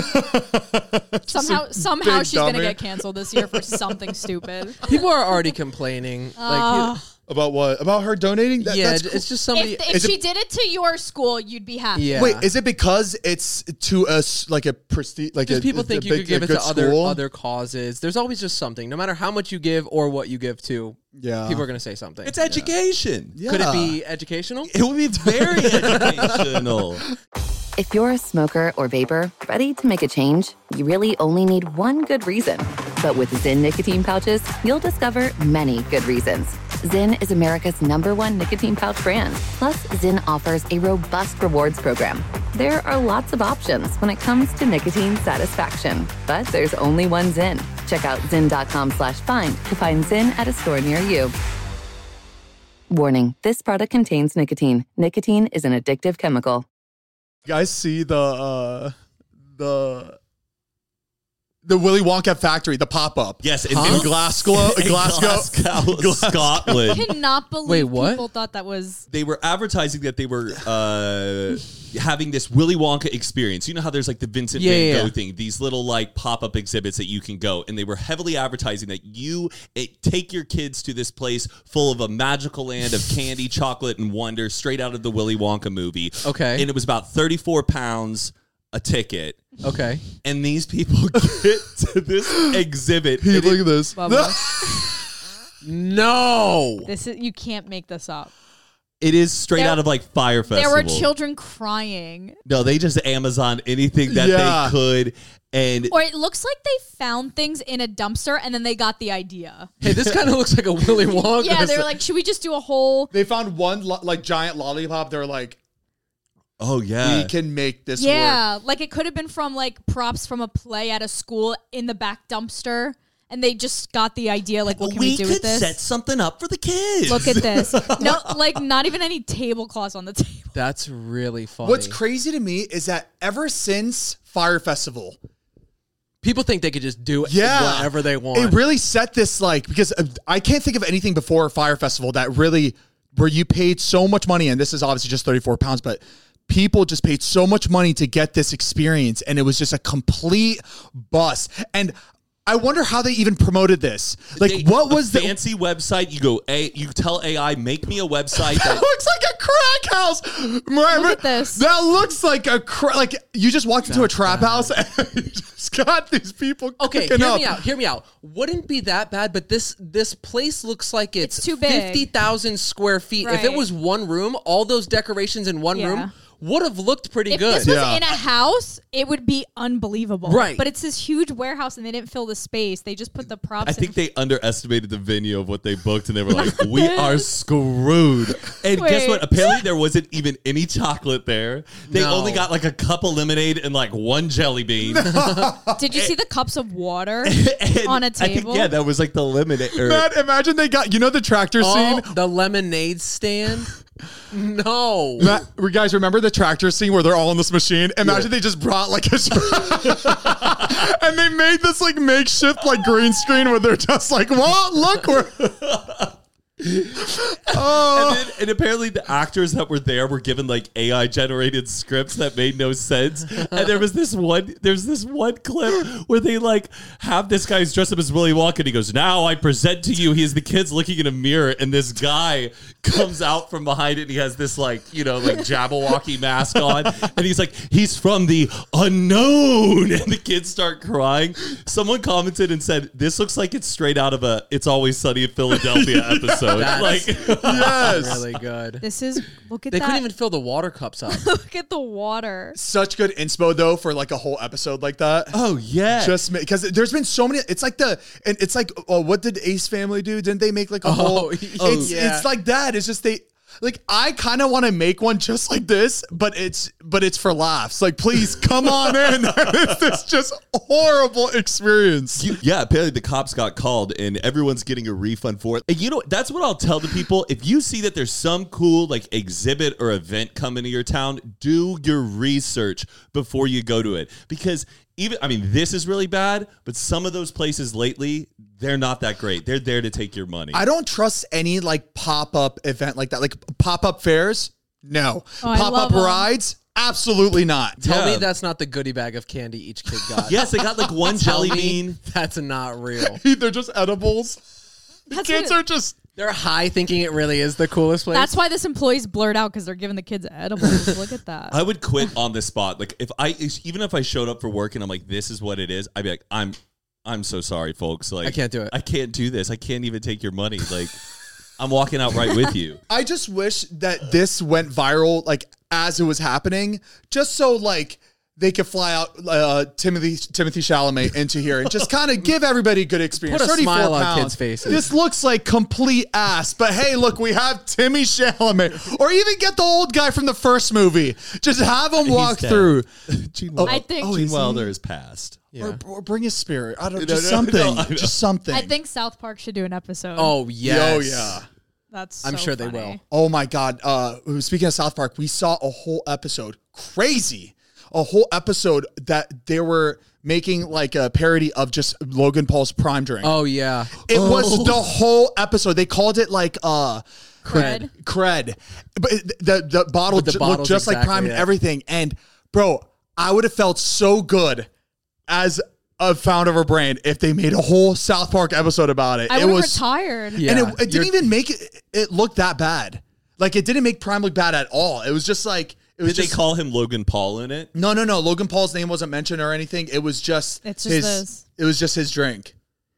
S6: Somehow, somehow
S4: big
S6: she's gonna
S4: dummy.
S6: get canceled this year for something stupid.
S3: People are already complaining. like,
S4: About what? About her donating? That,
S3: yeah,
S4: that's
S3: it's
S4: cool.
S3: just somebody.
S6: If, if
S4: Is it-
S6: she did it to your school, you'd be happy.
S3: yeah.
S4: Wait, is it because it's to us like a prestige? Like
S3: Because
S4: a,
S3: people
S4: a
S3: think you
S4: big-
S3: could give
S4: a
S3: it to
S4: good
S3: other
S4: school?
S3: other causes. There's always just something. No matter how much you give or what you give to,
S4: Yeah,
S3: people are going to say something.
S5: It's education.
S4: Yeah.
S3: Could it be educational?
S5: It would be very educational.
S1: If you're a smoker or vapor ready to make a change, you really only need one good reason. But with Zyn nicotine pouches, you'll discover many good reasons. Zyn is America's number one nicotine pouch brand. Plus, Zyn offers a robust rewards program. There are lots of options when it comes to nicotine satisfaction, but there's only one Zyn. Check out zyn.com slash find to find Zyn at a store near you. Warning, this product contains nicotine. Nicotine is an addictive chemical.
S4: You guys see the uh, the the Willy Wonka factory, the pop up.
S5: Yes, in,
S4: in Glasgow,
S5: in
S4: Glasgow,
S5: Glasgow, Scotland.
S6: I cannot believe
S3: Wait, what?
S6: people thought that was.
S5: They were advertising that they were uh, having this Willy Wonka experience. You know how there's like the Vincent
S3: Yeah,
S5: Van
S3: yeah,
S5: Gogh
S3: yeah.
S5: thing, these little like pop-up exhibits that you can go. And they were heavily advertising that you it, take your kids to this place full of a magical land of candy, chocolate, and wonder straight out of the Willy Wonka movie.
S3: Okay.
S5: And it was about thirty-four pounds a ticket.
S3: Okay.
S5: And these people get to this exhibit.
S4: Hey,
S5: and
S4: look
S5: it-
S4: at this.
S6: Bubba,
S3: No.
S6: this is you can't make this up.
S5: It is straight
S6: There-
S5: out of like Fire Festival.
S6: There were children crying,
S5: No, they just Amazon anything that
S4: Yeah.
S5: they could. And
S6: or it looks like they found things in a dumpster and then they got the idea.
S3: Hey, this kind of looks like a Willy Wonka.
S6: Yeah, they were like, "Should we just do a whole?"
S4: They found one lo- like giant lollipop. They were like,
S5: oh yeah,
S4: we can make this work.
S6: Yeah, like it could have been from like props from a play at a school in the back dumpster, and they just got the idea. Like, what can we,
S5: we
S6: do
S5: could
S6: with this?
S5: set something up for the kids.
S6: Look at this. No, like not even any tablecloths on the table.
S3: That's really funny.
S4: What's crazy to me is that ever since Fire Festival,
S3: People think they could just do
S4: yeah,
S3: whatever they want.
S4: It really set this like because uh, I can't think of anything before Fire Festival that really where you paid so much money, and this is obviously just thirty-four pounds, but people just paid so much money to get this experience, and it was just a complete bust. And I wonder how they even promoted this. Like,
S5: They-
S4: what
S5: a
S4: was the?
S5: fancy website? You go, a you tell A I, make me a website
S4: That
S5: that.
S4: looks like a crack house. Remember,
S6: at this.
S4: That looks like a cra- like you just walked into a trap house. And you just just got these people
S3: Okay,
S4: cooking
S3: hear
S4: up.
S3: me out. Hear me out. Wouldn't be that bad, but this this place looks like it's,
S6: It's too big.
S3: fifty thousand square feet. If it
S6: Right.
S3: was one room, all those decorations in one
S6: Yeah.
S3: room would have looked pretty
S6: If
S3: good.
S6: this was
S4: Yeah.
S6: in a house, it would be unbelievable.
S3: Right.
S6: But it's this huge warehouse, and they didn't fill the space. They just put the props.
S5: I think
S6: in.
S5: they underestimated the venue of what they booked, and they were like, "We are screwed." And guess
S6: Wait.
S5: what? Apparently, there wasn't even any chocolate there. They
S3: No.
S5: only got like a cup of lemonade and like one jelly bean.
S6: Did you see the cups of water
S5: And
S6: on a
S5: I think,
S6: table?
S5: yeah, that was like the lemonade. Or,
S4: Man, imagine they got, you know the tractor
S3: Oh,
S4: scene?
S3: the lemonade stand? No.
S4: Matt, you guys remember the tractor scene where they're all in this machine? Imagine they just brought like a and they made this like makeshift like green screen where they're just like, well, look, we're oh.
S5: and, then, and apparently the actors that were there were given like A I generated scripts that made no sense. And there was this one, there's this one clip where they like have this guy's dressed up as Willy Wonka. And he goes, "Now I present to you." He has the kids looking in a mirror, and this guy comes out from behind it, and he has this like, you know, like Jabberwocky mask on, and he's like, "He's from the unknown," and the kids start crying. Someone commented and said, "This looks like it's straight out of a It's Always Sunny in Philadelphia episode."
S3: That's
S5: Like,
S4: Yes.
S3: really good.
S6: This is look at
S3: They
S6: that.
S3: couldn't even fill the water cups up.
S6: Look at the water.
S4: Such good inspo though for like a whole episode like that.
S5: oh yeah,
S4: Just because there's been so many. It's like the and it's like oh, what did Ace Family do? Didn't they make like a whole? It's
S3: yeah.
S4: it's like that. It's just they like I kind of want to make one just like this, but it's but it's for laughs. Like please come on in. It's this just horrible experience.
S5: You- yeah, apparently the cops got called and everyone's getting a refund for it. And you know, that's what I'll tell the people. If you see that there's some cool like exhibit or event coming to your town, do your research before you go to it. Because even, I mean, this is really bad, but some of those places lately, they're not that great. They're there to take your money.
S4: I don't trust any like pop up event like that. Like pop up fairs, no.
S6: Oh, I
S4: pop
S6: love
S4: up
S6: 'em.
S4: rides, absolutely not.
S3: Tell
S5: Yeah.
S3: me that's not the goodie bag of candy each kid got.
S5: yes, they got like one
S3: Tell
S5: jelly
S3: me
S5: bean.
S3: that's not real.
S4: They're just edibles.
S6: That's
S4: Kids
S6: what-
S4: are just.
S3: They're high thinking it really is the coolest place.
S6: That's why this employee's blurred out because they're giving the kids edibles. Look at that.
S5: I would quit on the spot. Like if I, even if I showed up for work and I'm like, "This is what it is," I'd be like, "I'm, I'm so sorry, folks. Like
S3: I can't do it.
S5: I can't do this. I can't even take your money. Like I'm walking out right with you."
S4: I just wish that this went viral like as it was happening, just so like they could fly out uh, Timothy Timothy Chalamet into here and just kind of give everybody a good experience.
S3: Put a
S4: thirty-four
S3: smile on
S4: pounds.
S3: kids' faces.
S4: This looks like complete ass, but hey, look, we have Timmy Chalamet, or even get the old guy from the first movie. Just have him walk
S5: dead.
S4: through,
S5: Gene
S6: I
S5: Wilder,
S6: think-
S4: Oh,
S5: Gene
S4: is he?
S5: Wilder is passed.
S3: Yeah.
S4: or, or bring his spirit. I don't know,
S5: No,
S4: just
S5: no,
S4: something,
S5: no, I know.
S4: just something.
S6: I think South Park should do an episode.
S3: Oh yes.
S4: Oh yeah.
S6: That's
S3: I'm
S6: so
S3: sure they
S6: funny.
S3: will.
S4: Oh my God. Uh, speaking of South Park, we saw a whole episode. Crazy. A whole episode that they were making like a parody of just Logan Paul's prime drink.
S3: Oh yeah.
S4: It was the whole episode. They called it like uh
S6: Cred.
S4: cred. But it- the the bottle
S3: But the
S4: ju-
S3: bottle's
S4: looked just like
S3: exactly
S4: prime and
S3: it.
S4: everything. And bro, I would have felt so good as a founder of a brand if they made a whole South Park episode about it.
S6: I
S4: it
S6: would have
S4: was
S6: retired.
S3: Yeah.
S4: and it, it didn't
S3: You're-
S4: even make it it look that bad. Like it didn't make Prime look bad at all. It was just like it was
S5: Did
S4: just
S5: they call him Logan Paul in it?
S4: no, no, no. Logan Paul's name wasn't mentioned or anything. It was just
S6: It's just
S4: his.
S6: this.
S4: It was just his drink.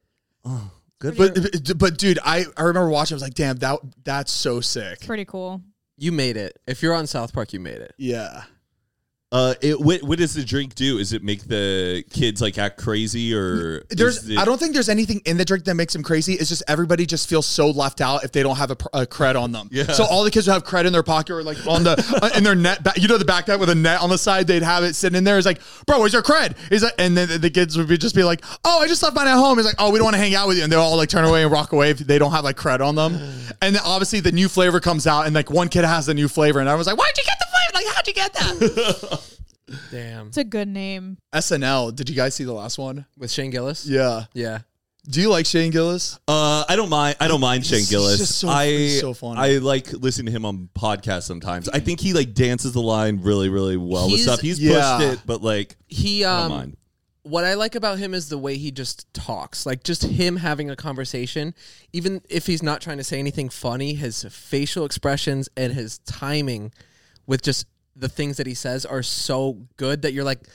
S5: Good.
S4: But but dude, I, I remember watching. I was like, damn, that that's so sick.
S6: Pretty cool.
S3: You made it. If you're on South Park, you made it.
S4: Yeah.
S5: Uh, it, what, what does the drink do? Is it make the kids like act crazy or
S4: There's,
S5: is it-
S4: I don't think there's anything in the drink that makes them crazy. It's just everybody just feels so left out if they don't have a, pr- a cred on them.
S5: Yeah.
S4: So all the kids will have cred in their pocket or like on the uh, in their net. Back, you know the backpack with a net on the side. They'd have it sitting in there. It's like, bro, where's your cred? He's like, and then the kids would be just be like, oh, I just left mine at home. It's like, oh, we don't want to hang out with you, and they'll all like turn away and walk away if they don't have like cred on them. And then obviously the new flavor comes out, and like one kid has the new flavor, and I was like, why'd you get the flavor? Like, how'd you get that?
S3: Damn.
S6: It's a good name.
S4: S N L. Did you guys see the last one?
S3: With Shane Gillis?
S4: Yeah.
S3: Yeah.
S4: Do you like Shane Gillis?
S5: Uh, I don't mind. I don't mind Shane
S4: He's
S5: Gillis.
S4: just so-
S5: I
S4: he's so funny.
S5: I like listening to him on podcasts sometimes. I think he like dances the line really, really well with
S3: He's-
S5: stuff. He's
S4: yeah.
S5: pushed it, but like
S3: He
S5: I don't
S3: um
S5: mind.
S3: what I like about him is the way he just talks. Like just him having a conversation, even if he's not trying to say anything funny, his facial expressions and his timing with just the things that he says are so good that you're like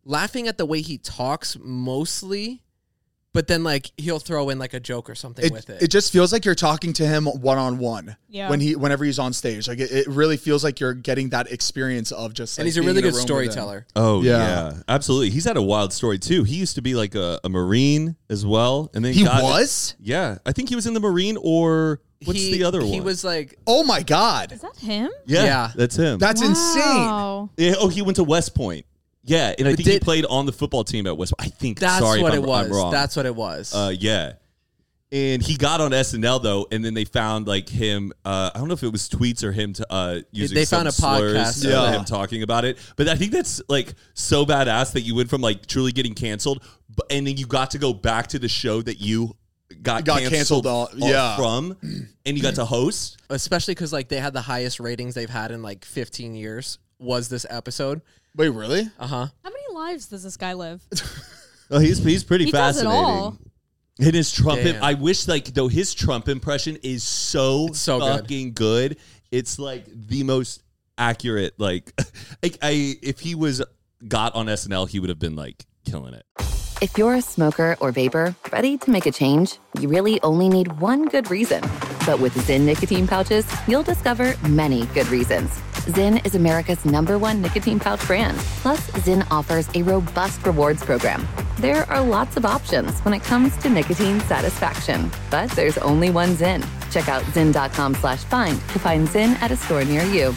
S3: laughing at the way he talks mostly, but then like he'll throw in like a joke or something
S4: It,
S3: with it.
S4: it just feels like you're talking to him one on one.
S6: Yeah.
S4: When he, whenever he's on stage, like it, it really feels like you're getting that experience of just.
S3: and
S4: like,
S3: he's a
S4: being
S3: really
S4: in
S3: good
S4: room with him.
S3: storyteller.
S5: Oh
S4: Yeah.
S5: yeah. absolutely. He's had a wild story too. He used to be like a, a Marine as well, and then
S4: He
S5: got,
S4: was.
S5: Yeah, I think he was in the Marine or what's
S3: He-
S5: the other one?
S3: He was like,
S4: Oh my god,
S6: Is that him?
S5: yeah,
S3: Yeah.
S5: that's him.
S4: that's insane.
S6: Wow.
S5: Yeah, oh, he went to West Point. Yeah, and I
S3: But
S5: think he
S3: did-
S5: played on the football team at West Point. I think.
S3: that's
S5: sorry
S3: what
S5: if
S3: it
S5: I'm,
S3: was.
S5: I'm wrong.
S3: That's what it was.
S5: Uh, yeah. And he got on S N L though, and then they found like him. Uh, I don't know if it was tweets or him to uh, using.
S3: They
S5: some
S3: found a
S5: slurs
S3: podcast
S5: of
S4: Yeah.
S5: him talking about it. But I think that's like so badass that you went from like truly getting canceled, but, and then you got to go back to the show that you got,
S4: Got
S5: canceled,
S4: canceled all-
S5: uh,
S4: yeah.
S5: from, and you got to host.
S3: Especially because like they had the highest ratings they've had in like fifteen years was this episode.
S4: Wait, really?
S3: Uh huh.
S6: How many lives does this guy live?
S5: Oh, he's he's pretty
S6: He does it
S5: fascinating.
S6: all.
S5: And his Trump,
S3: Damn.
S5: I wish like though his Trump impression is so,
S3: It's so good.
S5: fucking good. It's like the most accurate. Like, like I if he was got on S N L, he would have been like killing it.
S1: If you're a smoker or vapor, ready to make a change, you really only need one good reason. But with Zyn nicotine pouches, you'll discover many good reasons. Zyn is America's number one nicotine pouch brand. Plus, Zyn offers a robust rewards program. There are lots of options when it comes to nicotine satisfaction, but there's only one Zyn. Check out zyn.com slash find to find Zyn at a store near you.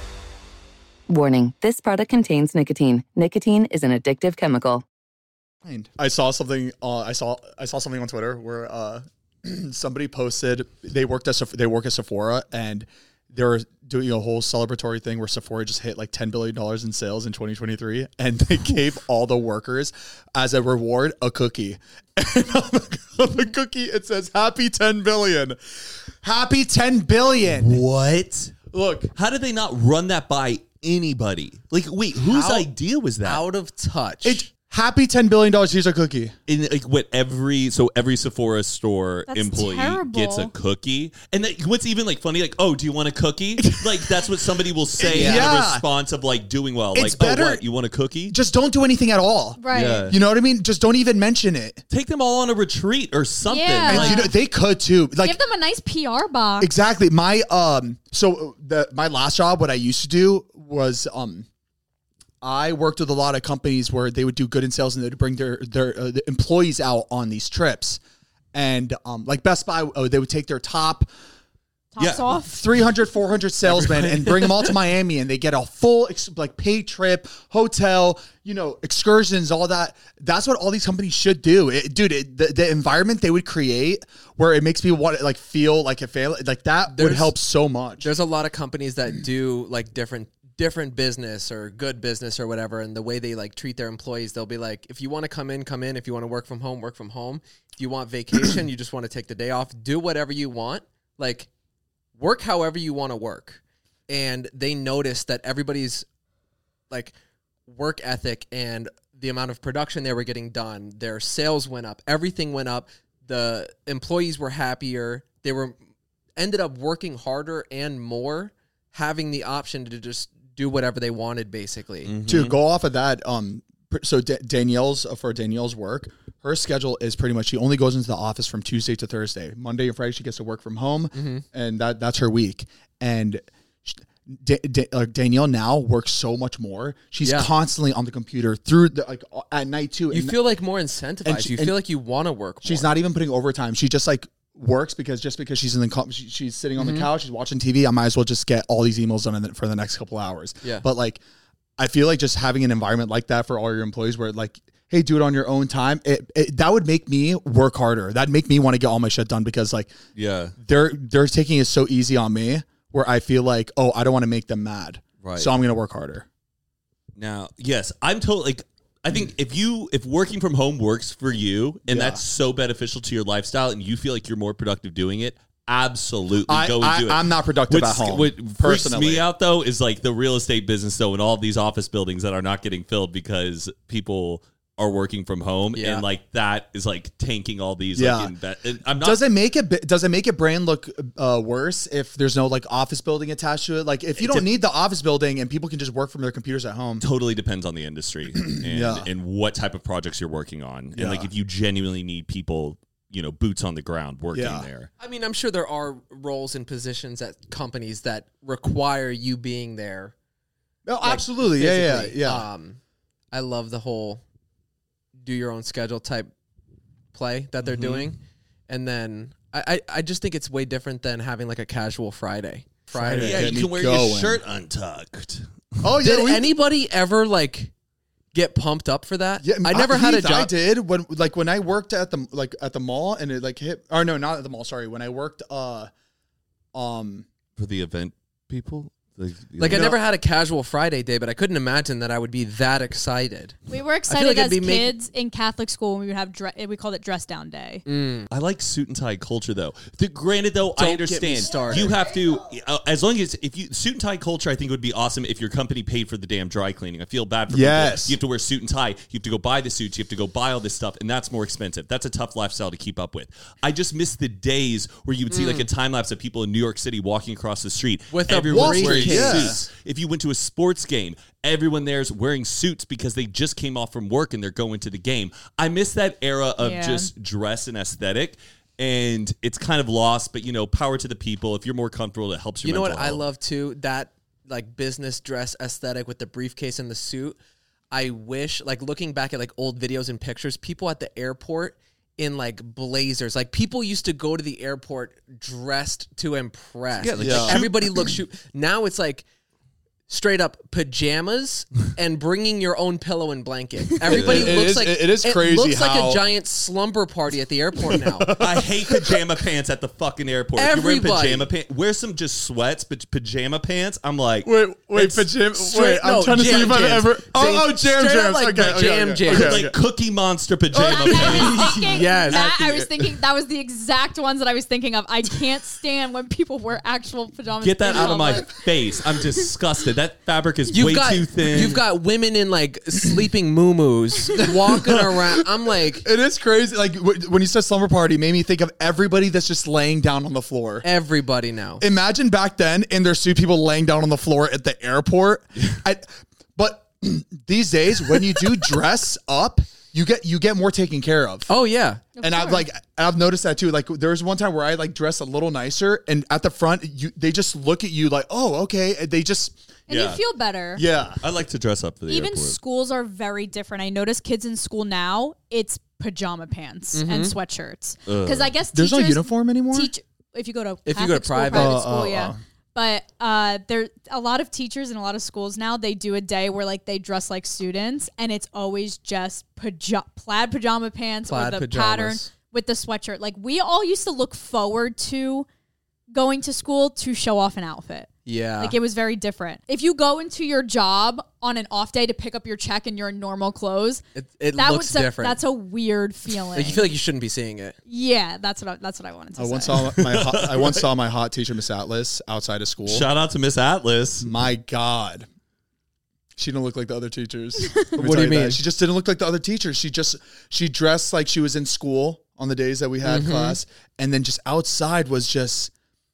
S1: Warning, this product contains nicotine. Nicotine is an addictive chemical.
S4: I saw something. Uh, I saw. I saw something on Twitter where uh, somebody posted they worked at Seph- they work at Sephora and they were doing a whole celebratory thing where Sephora just hit like ten billion dollars in sales in twenty twenty-three, and they gave all the workers as a reward a cookie. And on the, on the cookie it says "Happy ten billion, Happy ten billion."
S5: What?
S4: Look,
S5: How did they not run that by anybody? Like, wait, whose
S3: How
S5: idea was that?
S3: Out of touch.
S4: it's happy ten billion dollars. Here's a cookie.
S5: In like what every so every Sephora store
S6: That's
S5: employee
S6: terrible.
S5: gets a cookie, and that, what's even like funny, like, oh, do you want a cookie? Like that's what somebody will say in
S4: Yeah.
S5: a response of like doing well,
S4: It's
S5: like,
S4: better-
S5: oh, what, you want a cookie?
S4: Just don't do anything at all.
S6: Right.
S5: Yeah.
S4: You know what I mean? Just don't even mention it.
S5: Take them all on a retreat or something.
S6: Yeah.
S4: And
S5: Like,
S4: you know they could too. Like
S6: Give them a nice P R box.
S4: exactly. My um. So the my last job, what I used to do was um. I worked with a lot of companies where they would do good in sales and they'd bring their their uh, the employees out on these trips, and um like Best Buy, oh, they would take their top
S6: Tops
S5: Yeah.
S6: off.
S4: three hundred, four hundred salesmen and bring them all to Miami, and they get a full ex- like paid trip, hotel, you know, excursions, all that. That's what all these companies should do, it, dude. It, the, the environment they would create where it makes me want to like feel like a family, like that would
S3: There's-
S4: help so much.
S3: There's a lot of companies that do like different different business or good business or whatever, and the way they like treat their employees, they'll be like, if you want to come in, come in. If you want to work from home, work from home. If you want vacation, you just want to take the day off, do whatever you want. Like work however you want to work. And they notice that everybody's like work ethic and the amount of production they were getting done, their sales went up, everything went up. The employees were happier. They were ended up working harder and more, having the option to just do whatever they wanted, basically.
S4: To go off of that, um, pr- so Da- Danielle's uh, for Danielle's work, her schedule is pretty much she only goes into the office from Tuesday to Thursday. Monday and Friday she gets to work from home, and that that's her week. And sh- Da- Da- uh, Danielle now works so much more. She's
S3: Yeah.
S4: constantly on the computer through the like uh, at night too.
S3: You
S4: and
S3: feel like more incentivized.
S4: she-
S3: you
S4: and
S3: feel like you want to work more.
S4: she's not even putting overtime. She just like works because just because she's in the co- she, she's sitting on
S3: Mm-hmm.
S4: the couch, she's watching T V. I might as well just get all these emails done in the, for the next couple hours.
S3: Yeah.
S4: But like, I feel like just having an environment like that for all your employees, where like, hey, do it on your own time. It, it that would make me work harder. That'd make me want to get all my shit done because like
S5: yeah.
S4: they're they're taking it so easy on me, where I feel like, oh, I don't want to make them mad,
S5: Right.
S4: so I'm gonna work harder.
S5: Now, yes, I'm totally like I think if you if working from home works for you and
S4: Yeah.
S5: that's so beneficial to your lifestyle and you feel like you're more productive doing it, absolutely
S4: I,
S5: go and
S4: I
S5: do it.
S4: I'm not productive
S5: What's-
S4: at home.
S5: What freaks
S4: personally.
S5: me out though is like the real estate business though, and all these office buildings that are not getting filled because people are working from home,
S3: Yeah.
S5: and like that is like tanking all these.
S4: Yeah.
S5: Like, inve- and I'm not.
S4: Does it make it? Does it make your brand look uh, worse if there's no like office building attached to it? Like if you don't need the office building and people can just work from their computers at home.
S5: Totally depends on the industry and,
S4: Yeah.
S5: and what type of projects you're working on,
S4: Yeah.
S5: and like if you genuinely need people, you know, boots on the ground working
S4: Yeah.
S5: there.
S3: I mean, I'm sure there are roles and positions at companies that require you being there.
S4: Oh,
S3: like,
S4: absolutely. Yeah, yeah,
S3: physically.
S4: yeah.
S3: Um, I love the whole do your own schedule type play that they're
S4: Mm-hmm.
S3: doing. And then I, I, I just think it's way different than having like a casual Friday. Friday.
S5: Yeah,
S4: Get
S5: you
S4: me
S5: can wear
S4: going.
S5: your shirt untucked.
S4: Oh yeah.
S3: Did
S4: we-
S3: anybody ever like get pumped up for that?
S4: Yeah,
S3: I never had a
S4: Heath, I
S3: job.
S4: did when like when I worked at the like at the mall and it like hit or no, not at the mall. Sorry, when I worked uh, um,
S5: For the event people? Like,
S3: Like
S5: you
S3: I
S5: know,
S3: never had a casual Friday day, but I couldn't imagine that I would be that excited.
S6: We were
S3: I
S6: excited
S3: feel like it'd
S6: as
S3: be make-
S6: kids in Catholic school when we would have dre- we called it dress down day.
S5: I like suit and tie culture though. The, granted though,
S3: Don't
S5: I
S3: get me
S5: understand
S3: started.
S5: you have to uh, as long as if you suit and tie culture, I think would be awesome if your company paid for the damn dry cleaning. I feel bad for
S4: Yes.
S5: people. You have to wear suit and tie. You have to go buy the suits. You have to go buy all this stuff, and that's more expensive. That's a tough lifestyle to keep up with. I just miss the days where you would see like a time lapse of people in New York City walking across the street
S3: With a
S5: everyone's wearing
S3: briefcase.
S5: suits. If you went to a sports game, everyone there's wearing suits because they just came off from work and they're going to the game. I miss that era of
S6: Yeah.
S5: just dress and aesthetic, and it's kind of lost. But you know, power to the people. If you're more comfortable, it helps your
S3: You know what
S5: mental
S3: I
S5: health.
S3: love too? That like business dress aesthetic with the briefcase and the suit. I wish, like looking back at like old videos and pictures, people at the airport in like blazers. Like people used to go to the airport dressed to impress.
S5: Yeah, like
S4: Yeah.
S3: Like, everybody looks shoot. Now it's like straight up pajamas and bringing your own pillow and blanket. Everybody
S4: It
S3: looks
S4: is-
S3: like
S4: it is crazy
S3: It looks like
S4: how-
S3: a giant slumber party at the airport now.
S5: I hate pajama pants at the fucking airport. If you're
S3: Everybody.
S5: wearing pajama pants, wear some just sweats, but pajama pants. I'm like,
S4: wait, wait,
S5: it's
S4: pajama.
S3: straight-
S4: Wait, I'm
S3: no,
S4: trying to see
S3: jam
S4: if I've
S3: jams.
S4: ever. Oh,
S3: Say
S4: oh, jam
S3: straight up
S4: jams.
S3: like
S4: okay, okay,
S3: jam
S4: okay,
S3: jams.
S4: okay,
S5: like
S4: okay.
S5: Cookie Monster pajama
S6: I
S5: pants.
S6: was thinking
S3: Yes.
S6: that I was thinking that was the exact ones that I was thinking of. I can't stand when people wear actual pajamas.
S5: Get that
S6: in
S5: out of my
S6: public.
S5: face. I'm disgusted. That fabric is
S3: You've
S5: way
S3: got
S5: too thin.
S3: you've got women in like sleeping moo-moos walking around. I'm like,
S4: It is crazy. Like w- when you said slumber party, it made me think of everybody that's just laying down on the floor.
S3: everybody now.
S4: Imagine back then in their suit, people laying down on the floor at the airport. I, but these days, when you do dress up, you get you get more taken care of.
S3: Oh yeah.
S4: and I've like I've noticed that too. Like there was one time where I like dressed a little nicer, and at the front, you they just look at you like, oh, okay. And they just
S6: and
S5: Yeah.
S6: you feel better.
S4: yeah.
S5: I like to dress up for the
S6: Even
S5: airport.
S6: schools are very different. I notice kids in school now, it's pajama pants and sweatshirts. Because I guess
S4: There's no
S6: teachers,
S4: uniform anymore.
S6: Teach if you go to
S3: If you go to
S6: Catholic school,
S3: private.
S6: private
S4: Oh,
S6: school,
S4: oh,
S6: yeah.
S4: oh.
S6: But uh, there, a lot of teachers in a lot of schools now, they do a day where like they dress like students, and it's always just paja- plaid pajama pants
S3: Plaid
S6: or the
S3: pajamas.
S6: pattern with the sweatshirt. Like we all used to look forward to going to school to show off an outfit.
S3: Yeah.
S6: Like it was very different. If you go into your job on an off day to pick up your check in your normal clothes,
S3: it it
S6: that
S3: looks
S6: was a,
S3: different.
S6: that's a weird feeling.
S3: like you feel like you shouldn't be seeing it.
S6: yeah, that's what I, that's what I wanted to
S4: I
S6: say.
S4: once saw my hot, I once saw my hot teacher, Miss Atlas, outside of school.
S5: Shout out to Miss Atlas.
S4: My God. She didn't look like the other teachers. Let me
S3: What do
S4: tell
S3: you mean?
S4: that. She just didn't look like the other teachers. She just she dressed like she was in school on the days that we had
S3: Mm-hmm.
S4: class, and then just outside was just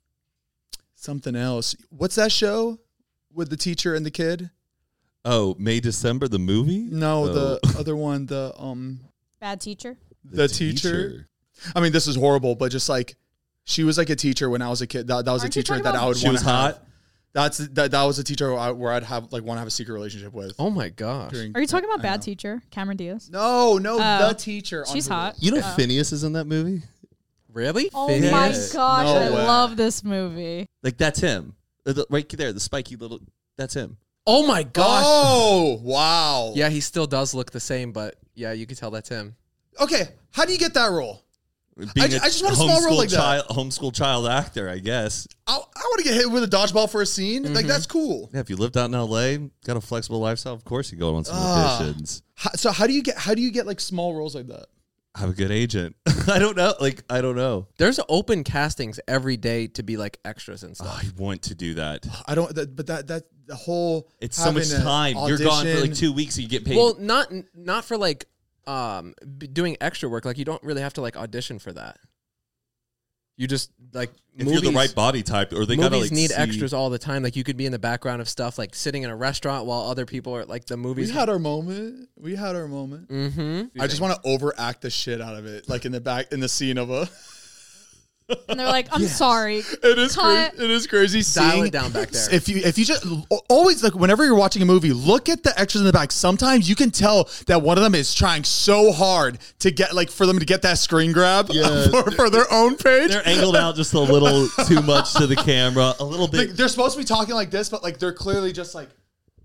S4: something else. What's that show with the teacher and the kid?
S5: Oh, May December the movie?
S4: No,
S5: Oh.
S4: the other one, the um
S6: Bad teacher.
S4: the, teacher. I mean, this is horrible, but just like she was like a teacher when I was a kid. That, that was
S6: Aren't
S4: a
S6: you
S4: teacher
S6: talking
S4: that I
S6: about-
S4: would
S5: She
S4: want
S5: was
S4: to have.
S5: hot.
S4: That's that, that was a teacher where, I, where I'd have like want to have a secret relationship with.
S3: Oh my gosh.
S4: during-
S6: Are you talking about
S4: I
S6: bad
S4: know.
S6: teacher, Cameron Diaz?
S4: No, no,
S6: Oh.
S4: the teacher. on
S6: She's
S4: Hulu.
S6: hot.
S5: You know Phineas is in that movie?
S3: Really?
S6: Oh
S3: Phineas?
S6: my gosh,
S4: No
S6: I
S4: way.
S6: love this movie.
S5: Like that's him. The- the- right there, the spiky little that's him.
S3: Oh my gosh.
S4: Oh, wow.
S3: Yeah, he still does look the same, but yeah, you can tell that's him.
S4: Okay, how do you get that role?
S5: Being
S4: ju-
S5: a
S4: I just want a small role
S5: homeschool
S4: like that.
S5: child, homeschool child actor, I guess.
S4: I, I want to get hit with a dodgeball for a scene. Like that's cool.
S5: Yeah, if you lived out in L A, got a flexible lifestyle, of course you go on some
S4: Ah.
S5: auditions.
S4: How, so how do you get how do you get like small roles like that?
S5: Have a good agent. I don't know. Like I don't know.
S3: There's open castings every day to be like extras and
S5: Oh,
S3: stuff.
S5: I want to do that.
S4: I don't. That, but that that the whole
S5: It's so much
S4: having an
S5: time. You're gone for like
S4: audition-
S5: two weeks and you get paid.
S3: Well, not not for like um b- doing extra work, like you don't really have to like audition for that. You just like
S5: If
S3: movies,
S5: you're the right body type, or they
S3: movies
S5: gotta like
S3: need
S5: see-
S3: extras all the time. Like you could be in the background of stuff, like sitting in a restaurant while other people are like the
S4: We
S3: movies.
S4: had our moment. We had our moment.
S3: Mm-hmm.
S4: I just want to overact the shit out of it, like in the back in the scene of a.
S6: And they're like, I'm sorry.
S4: It is
S6: Cut.
S4: crazy. It is crazy
S3: Dial
S4: seeing
S3: it down back there.
S4: If you if you just always like whenever you're watching a movie, look at the extras in the back. Sometimes you can tell that one of them is trying so hard to get like for them to get that screen grab
S5: Yeah.
S4: for, for their own page.
S5: They're angled out just a little too much to the camera, a little
S4: Like,
S5: bit.
S4: they're supposed to be talking like this, but like they're clearly just like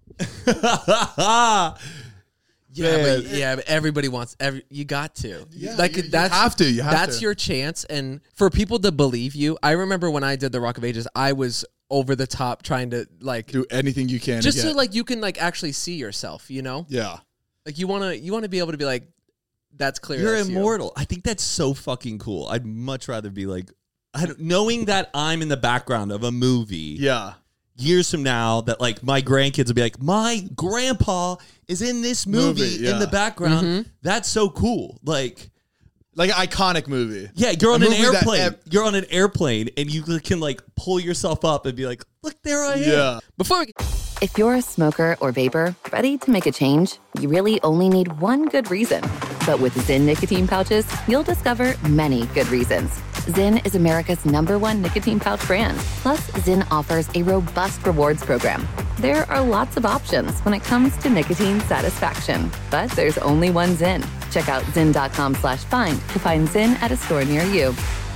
S3: Yeah,
S4: Man.
S3: but, yeah, but everybody wants every. You got to,
S4: Yeah,
S3: like
S4: you- you
S3: that's
S4: have to, you have
S3: that's
S4: to.
S3: your chance, and for people to believe you. I remember when I did the Rock of Ages, I was over the top trying to like
S4: do anything you can
S3: just
S4: to
S3: so
S4: get.
S3: like you can like actually see yourself. You know,
S4: yeah.
S3: like you want to you want to be able to be like, that's clear.
S5: You're
S3: that's you.
S5: immortal. I think that's so fucking cool. I'd much rather be like, I don't, knowing that I'm in the background of a movie.
S4: Yeah.
S5: Years from now, that like my grandkids will be like, my grandpa is in this movie,
S4: Movie, yeah.
S5: in the background. That's so cool. Like,
S4: Like an iconic movie.
S5: yeah, you're on
S4: A
S5: an
S4: movie that
S5: airplane.
S4: ev-
S5: you're on an airplane, and you can like pull yourself up and be like, look, there I am.
S4: Yeah.
S3: Before we
S1: If you're a smoker or vapor, ready to make a change, you really only need one good reason. But with Zyn nicotine pouches, you'll discover many good reasons. Zyn is America's number one nicotine pouch brand. Plus, Zyn offers a robust rewards program. There are lots of options when it comes to nicotine satisfaction, but there's only one Zyn. Check out zyn.com slash find to find Zyn at a store near you.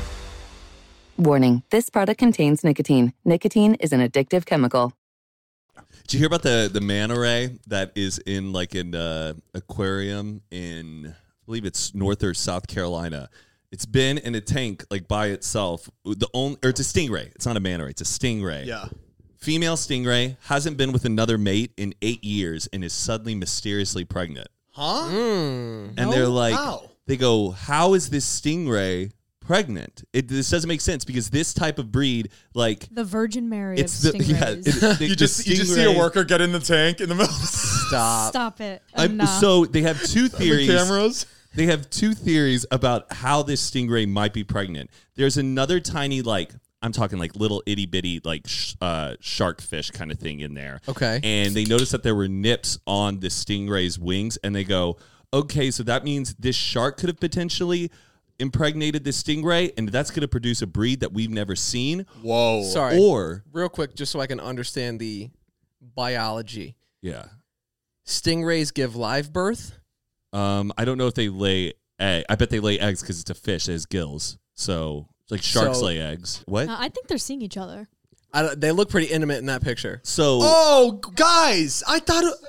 S1: Warning, this product contains nicotine. Nicotine is an addictive chemical.
S5: Did you hear about the the manta ray that is in like an uh, aquarium in, I believe it's North or South Carolina? It's been in a tank like by itself. The only or it's a stingray. It's not a manta ray. It's a stingray.
S4: Yeah.
S5: Female stingray hasn't been with another mate in eight years and is suddenly mysteriously pregnant.
S4: Huh?
S5: And they're like,
S4: how?
S5: they go, how is this stingray pregnant? It this doesn't make sense because this type of breed, like,
S6: The Virgin Mary
S5: it's
S6: of
S5: the
S6: stingrays.
S5: yeah, it, the,
S4: You just
S5: the
S4: you just see a
S5: stingray-
S4: worker get in the tank in the middle.
S3: stop,
S6: Stop it.
S5: I'm-
S6: Enough.
S5: so they have two theories.
S4: Cameras.
S5: They have two theories about how this stingray might be pregnant. There's another tiny, like, I'm talking like little itty bitty, like sh- uh, shark fish kind of thing in there.
S3: Okay.
S5: And they noticed that there were nips on the stingray's wings, and they go, okay, so that means this shark could have potentially impregnated this stingray, and that's going to produce a breed that we've never seen.
S4: Whoa.
S3: Sorry,
S5: Or,
S3: real quick, just so I can understand the biology.
S5: yeah.
S3: Stingrays give live birth.
S5: Um, I don't know if they lay egg. I bet they lay eggs because it's a fish that has gills. So, like sharks
S3: So-
S5: lay eggs. What?
S6: No, I think they're seeing each other.
S3: I don't- they look pretty intimate in that picture.
S5: So,
S4: Oh, guys, I thought it,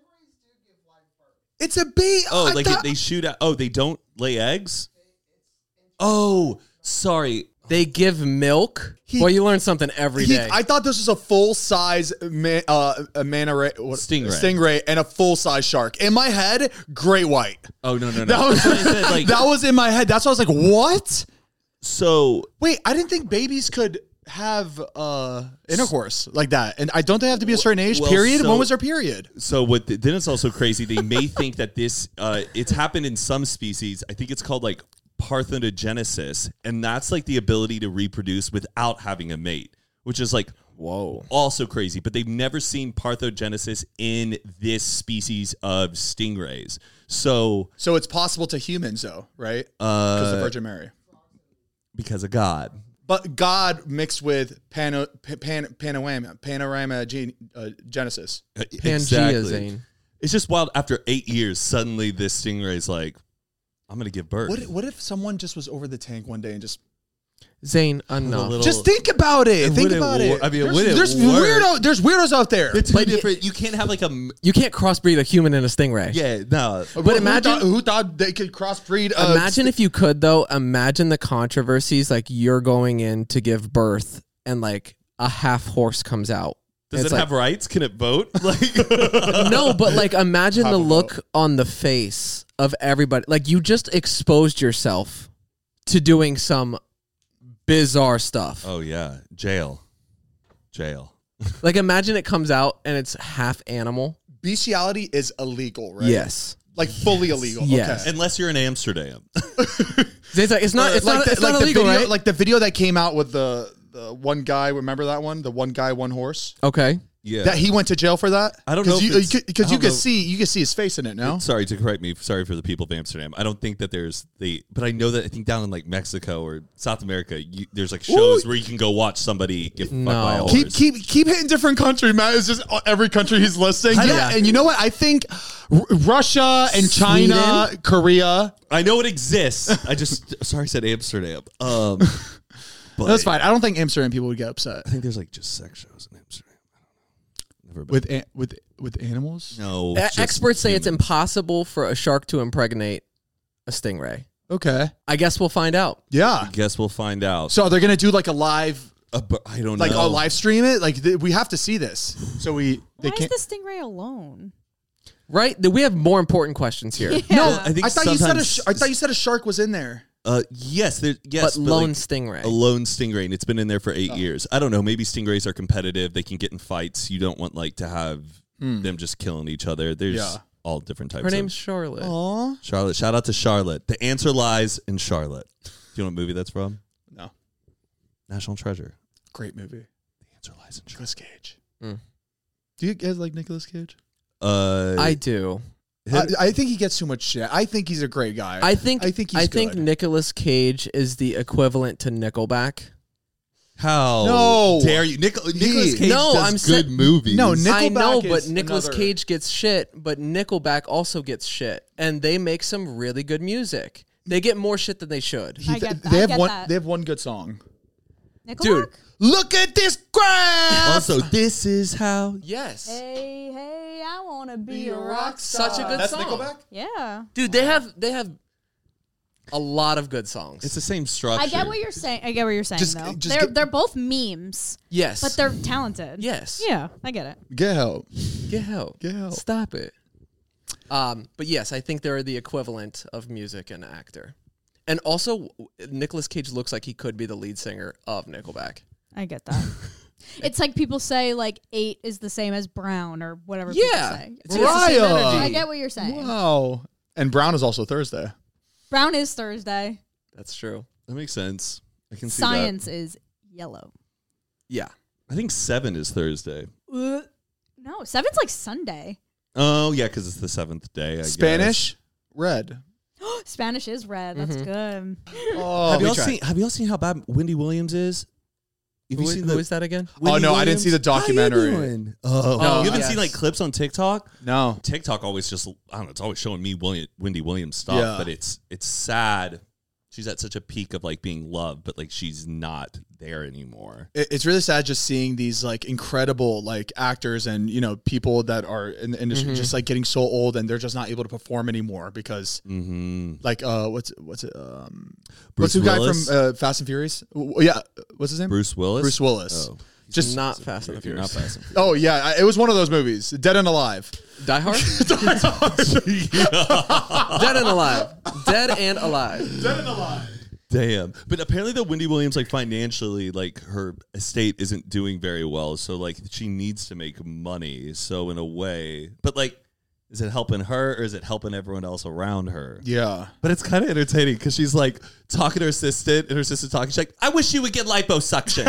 S4: it's a bee.
S5: oh,
S4: I
S5: like
S4: thought-
S5: they shoot out. Oh, they don't lay eggs? Oh, sorry.
S3: They give milk.
S4: He-
S3: well, you learn something every
S4: He-
S3: day.
S4: I thought this was a full size man, uh, a manta ray, what,
S5: Stingray.
S4: stingray, and a full size shark. In my head, great white.
S5: Oh, no, no, no.
S4: That was,
S5: That's what I said, like,
S4: that was in my head. That's why I was like, what?
S5: so,
S4: Wait, I didn't think babies could have uh, intercourse like that. And I don't they have to be a certain age.
S5: Well,
S4: period.
S5: so-
S4: When was their period?
S5: so what? The, then it's also crazy. They may think that this, uh, it's happened in some species. I think it's called like parthenogenesis, and that's like the ability to reproduce without having a mate, which is like
S3: Whoa.
S5: also crazy. But they've never seen parthenogenesis in this species of stingrays. So,
S4: So it's possible to humans, though, right? Because the
S5: uh,
S4: Virgin Mary.
S5: because of God.
S4: But God mixed with pano, pan, panorama, panorama gene, uh, Genesis.
S3: Pangea, Zane.
S5: It's just wild. After eight years, suddenly this stingray's like, I'm gonna give birth.
S4: What, what if someone just was over the tank one day and just
S3: Zane, enough.
S5: little-
S4: just think about it?
S5: It
S4: Think
S5: wouldn't
S4: about
S5: wor-
S4: it.
S5: I mean, it
S4: there's,
S5: wouldn't
S4: there's
S5: work.
S4: weirdo, there's weirdos out there.
S5: They're two
S3: But-
S5: different. You can't have like a m-
S3: You can't crossbreed a human and a stingray.
S5: yeah no.
S4: But
S3: But
S4: who
S3: imagine-
S4: thought, who thought they could crossbreed? Uh,
S3: Imagine if you could, though. Imagine the controversies. Like you're going in to give birth, and like a half horse comes out.
S5: Does
S3: It's
S5: it
S3: like-
S5: have rights? Can it vote? Like
S3: No, but like imagine
S4: Half
S3: the
S4: a
S3: look
S4: vote.
S3: on the face of everybody. Like you just exposed yourself to doing some bizarre stuff.
S5: oh yeah, jail, jail.
S3: Like imagine it comes out and it's half animal.
S4: bestiality is illegal, right?
S3: Yes.
S4: Like fully illegal.
S3: Yes.
S4: Okay.
S5: Unless you're in Amsterdam.
S3: It's, like, it's not. It's
S4: like
S3: not.
S4: the,
S3: It's
S4: like
S3: not
S4: the
S3: illegal,
S4: video,
S3: right?
S4: like the video that came out with the, the one guy. Remember that one? The one guy, one horse.
S3: Okay.
S5: Yeah.
S4: That he went to jail for that.
S5: I don't know if
S4: you
S5: it's-
S4: because
S5: I
S4: you
S5: don't
S4: could
S5: know.
S4: see you could see his face in it. No.
S5: Sorry to correct me. Sorry for the people of Amsterdam. I don't think that there's the, but I know that I think down in like Mexico or South America, you, there's like shows where you can go watch somebody get fucked by a
S3: No.
S5: horse.
S4: Keep keep keep hitting different country, Matt. It's just every country he's listing. Yeah,
S3: Yeah.
S4: and you know what? I think R- Russia and China,
S3: Sweden?
S4: Korea.
S5: I know it exists. I just sorry I said Amsterdam. Um, but
S4: That's fine. I don't think Amsterdam people would get upset
S5: I think there's like just sex shows in Amsterdam. I don't know. Never been.
S4: with an- with with animals.
S5: no.
S3: E-
S5: just
S3: Experts say it's
S5: humans.
S3: impossible for a shark to impregnate a stingray.
S4: Okay.
S3: I guess we'll find out.
S4: Yeah.
S5: I guess we'll find out.
S4: So they're gonna do like a live,
S5: Uh, but I don't
S4: like
S5: know.
S4: a live stream it. Like th- we have to see this. So we they
S6: Why
S4: can't.
S6: is the stingray alone?
S3: Right? Th- We have more important questions here.
S4: No,
S6: Yeah.
S5: I think
S4: I thought you said a.
S5: sometimes-
S4: Sh- I thought you said a shark was in there.
S5: Uh, yes, there, yes,
S3: but lone
S5: like,
S3: stingray.
S5: a lone stingray, and it's been in there for eight years. I don't know. Maybe stingrays are competitive. They can get in fights. You don't want like to have them just killing each other. There's
S4: Yeah.
S5: all different types.
S3: Her name's
S5: of
S3: Charlotte.
S4: Aw.
S5: Charlotte. Shout out to Charlotte. The answer lies in Charlotte. Do you know what movie that's from?
S4: No.
S5: National Treasure.
S4: Great movie.
S5: The answer lies in Charlotte.
S4: Nicolas Cage.
S3: Mm.
S4: Do you guys like Nicolas Cage?
S5: Uh,
S3: I do.
S4: I, I think he gets too much shit. I think he's a great guy.
S3: I think.
S4: I think he's
S3: I think
S4: good.
S3: Nicolas Cage is the equivalent to Nickelback.
S5: how
S4: No.
S5: dare you? Nic- Nicolas Cage
S3: No,
S5: does
S3: I'm
S5: good
S3: sa-
S5: movies.
S4: No, Nic-
S3: I know,
S4: Nickelback
S3: but
S4: is
S3: Nicolas
S4: another-
S3: Cage gets shit, but Nickelback also gets shit, and they make some really good music. They get more shit than they should.
S4: He-
S6: I get-
S4: they
S6: I
S4: have
S6: get
S4: one.
S6: that.
S4: They have one good song.
S6: Nickelback?
S3: Dude.
S4: Look at this graph.
S5: also, this is how.
S3: Yes,
S6: Hey, hey, I wanna be,
S4: Be
S6: a
S4: a
S6: rock
S4: rock
S6: star.
S3: such a good
S4: That's
S3: song.
S4: Nickelback.
S6: Yeah.
S3: Dude, they have they have a lot of good songs.
S5: It's the same structure.
S6: I get what you're saying. I get what you're saying
S4: Just-
S6: though.
S4: just
S6: they're
S4: get-
S6: they're both memes,
S3: yes,
S6: but they're talented.
S3: yes.
S6: Yeah, I get it.
S4: Get help.
S3: Get help.
S4: Get help.
S3: Stop it. Um, but yes, I think they're the equivalent of music and actor. And also, Nicolas Cage looks like he could be the lead singer of Nickelback.
S6: I get that. It's like people say like eight is the same as brown or whatever.
S3: Yeah,
S6: people say.
S3: it's, it's the same
S4: Mariah.
S3: energy.
S6: I get what you're saying.
S4: Wow. And Brown is also Thursday.
S6: Brown is Thursday.
S3: That's true.
S5: That makes sense. I can see
S6: Science is yellow.
S3: Yeah.
S5: that. I think seven is Thursday.
S6: Uh, no, seven's like Sunday.
S5: Oh yeah, because it's the seventh day. I
S4: Spanish, red.
S6: Spanish is red. That's
S3: Mhm.
S6: good.
S4: Oh,
S5: Have
S4: we
S5: y'all
S4: tried.
S5: seen? Have y'all seen how bad Wendy Williams is? Have
S3: Who,
S5: you
S3: is-
S5: seen
S3: who
S5: the?
S3: is that again?
S4: Oh, no, I didn't see the documentary.
S5: How you doing? Oh,
S3: Oh,
S5: you haven't
S3: yes.
S5: seen like clips on TikTok?
S4: No.
S5: TikTok always just I don't know. It's always showing me William, Wendy Williams stuff,
S4: Yeah.
S5: but it's it's sad. She's at such a peak of like being loved, but like she's not there anymore.
S4: It- It's really sad just seeing these like incredible like actors and you know people that are in the industry just like getting so old and they're just not able to perform anymore because
S5: Mm-hmm.
S4: like uh what's what's it um
S5: Bruce
S4: what's the guy
S5: Willis?
S4: from uh, Fast and Furious? W- Yeah, what's his name?
S5: Bruce Willis.
S4: Bruce Willis.
S5: Oh,
S4: Just
S3: Not Fast and the
S5: if you're not
S3: Furious.
S5: Fast and Furious.
S4: oh yeah, I- it was one of those movies, Dead and Alive.
S3: Die Hard? Dead and Alive. Dead and Alive.
S5: Damn. But apparently the Wendy Williams, like financially, like her estate isn't doing very well. So like she needs to make money. So in a way, but like, is it helping her or is it helping everyone else around her?
S4: Yeah.
S5: But it's kind of entertaining because she's like talking to her assistant and her assistant talking. She's like, I wish you would get liposuction.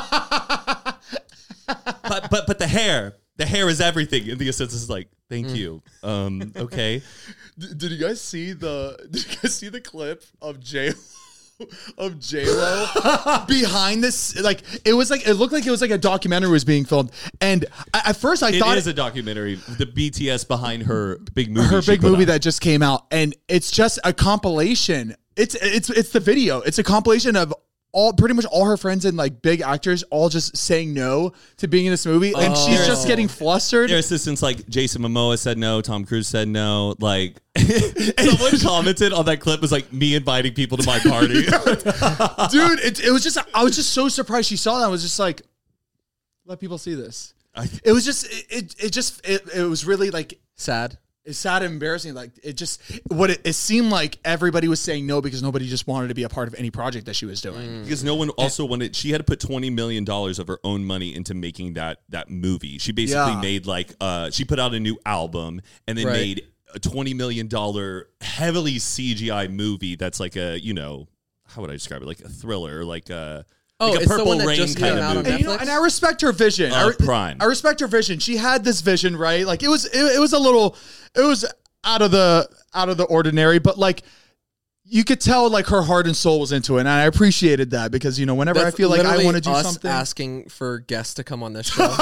S5: but but but the hair, the hair is everything. And the assistant is like, thank you. Um, okay.
S4: D- did you guys see the did you guys see the clip of J of J Lo behind this? Like it was like it looked like it was like a documentary was being filmed. And I, at first I
S5: It
S4: thought
S5: is a documentary. The B T S behind her big movie.
S4: her
S5: she
S4: big
S5: put
S4: movie
S5: out.
S4: that just came out, and it's just a compilation. It's it's it's the video. It's a compilation of all pretty much all her friends and like big actors all just saying no to being in this movie, and she's
S5: Oh.
S4: just getting flustered.
S5: Their assistants like Jason Momoa said no, Tom Cruise said no. Like someone commented on that clip was like me inviting people to my party.
S4: Dude, it, it was just I was just so surprised she saw that. I was just like, let people see this.
S5: I-
S4: It was just it it, it just it, it was really like
S3: Sad.
S4: it's sad and embarrassing. Like it just what it, it seemed like everybody was saying no because nobody just wanted to be a part of any project that she was doing.
S5: Because no one also wanted. She had to put twenty million dollars of her own money into making that that movie. She basically
S4: Yeah.
S5: made like uh, she put out a new album and then
S3: Right.
S5: made a twenty million dollars heavily C G I movie that's like a, you know, how would I describe it? Like a thriller, like a,
S3: Oh,
S5: like a
S3: it's the
S5: Purple
S3: one that
S5: Rain
S3: just
S5: kind
S3: came
S5: of
S3: out on
S5: movie.
S4: And, you know,
S3: Netflix?
S4: and I respect her vision.
S5: Uh,
S4: I, re-
S5: Prime.
S4: I respect her vision. She had this vision, right? Like it was, it, it was a little, it was out of the, out of the ordinary, but like you could tell like her heart and soul was into it. And I appreciated that because, you know, whenever
S3: That's
S4: I feel like I
S3: literally
S4: want to do
S3: us
S4: something.
S3: asking for guests to come on this show.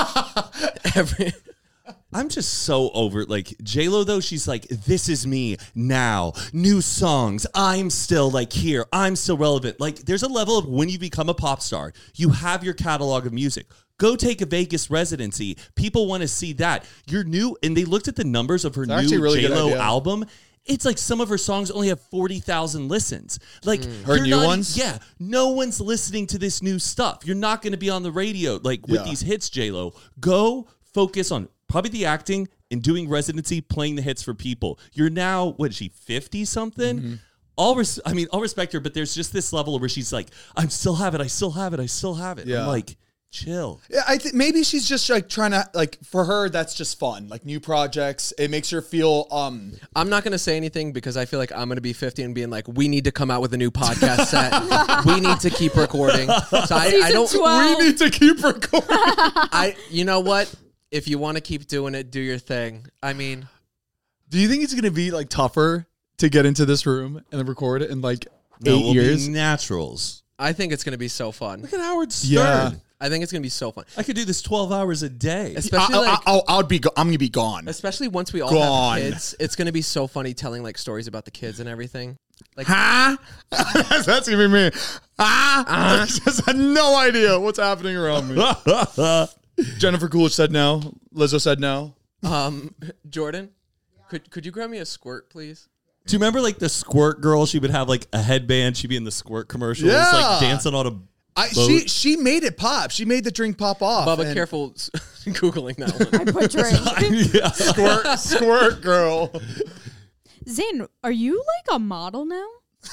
S3: Every
S5: I'm just so over like J-Lo though. She's like, this is me now. New songs. I'm still like here. I'm still relevant. Like there's a level of when you become a pop star, you have your catalog of music. Go take a Vegas residency. People want to see that. You're new. And they looked at the numbers of her
S4: It's actually a
S5: new
S4: really good
S5: J-Lo
S4: idea.
S5: album. It's like some of her songs only have forty thousand listens. Like
S4: Her
S5: you're
S4: new
S5: not-
S4: ones?
S5: Yeah. No one's listening to this new stuff. You're not going to be on the radio like with
S4: Yeah.
S5: these hits, J-Lo. Go focus on probably the acting and doing residency, playing the hits for people. You're now, what is she, fifty something?
S4: Mm-hmm.
S5: All res- I mean, I'll respect her, but there's just this level where she's like, I still have it, I still have it, I still have it.
S4: Yeah.
S5: I'm like, chill.
S4: Yeah, I think maybe she's just like trying to like for her that's just fun. Like new projects, it makes her feel um
S3: I'm not going to say anything because I feel like I'm going to be fifty and being like, we need to come out with a new podcast set. We need to keep recording. So I, I don't.
S6: twelve.
S4: we need to keep recording.
S3: I. You know what? If you want to keep doing it, do your thing. I mean,
S4: Do you think it's gonna be like tougher to get into this room and record it in like
S5: No,
S4: eight
S5: we'll
S4: years?
S5: be naturals.
S3: I think it's going to be so fun.
S5: Look at Howard Stern.
S4: Yeah.
S3: I think it's going to be so fun,
S5: I could do this twelve hours a day.
S3: especially
S4: I,
S3: like.
S4: I, I'll, I'll be. Go- I'm gonna be gone.
S3: Especially once we all
S4: Gone.
S3: have kids, it's going to be so funny telling like stories about the kids and everything. Like,
S4: Huh? That's even me. Ah, I just had no idea what's happening around me. Jennifer Coolidge said no. Lizzo said no.
S3: um, Jordan, could could you grab me a squirt, please?
S5: Do you remember like the Squirt girl? She would have like a headband. She'd be in the Squirt commercials,
S4: Yeah.
S5: like dancing on a
S4: I,
S5: boat.
S4: she she made it pop. She made the drink pop off.
S3: Bubba,
S4: and-
S3: careful googling that one.
S6: I put drink.
S5: yeah.
S4: Squirt, squirt girl.
S6: Zane, are you like a model now?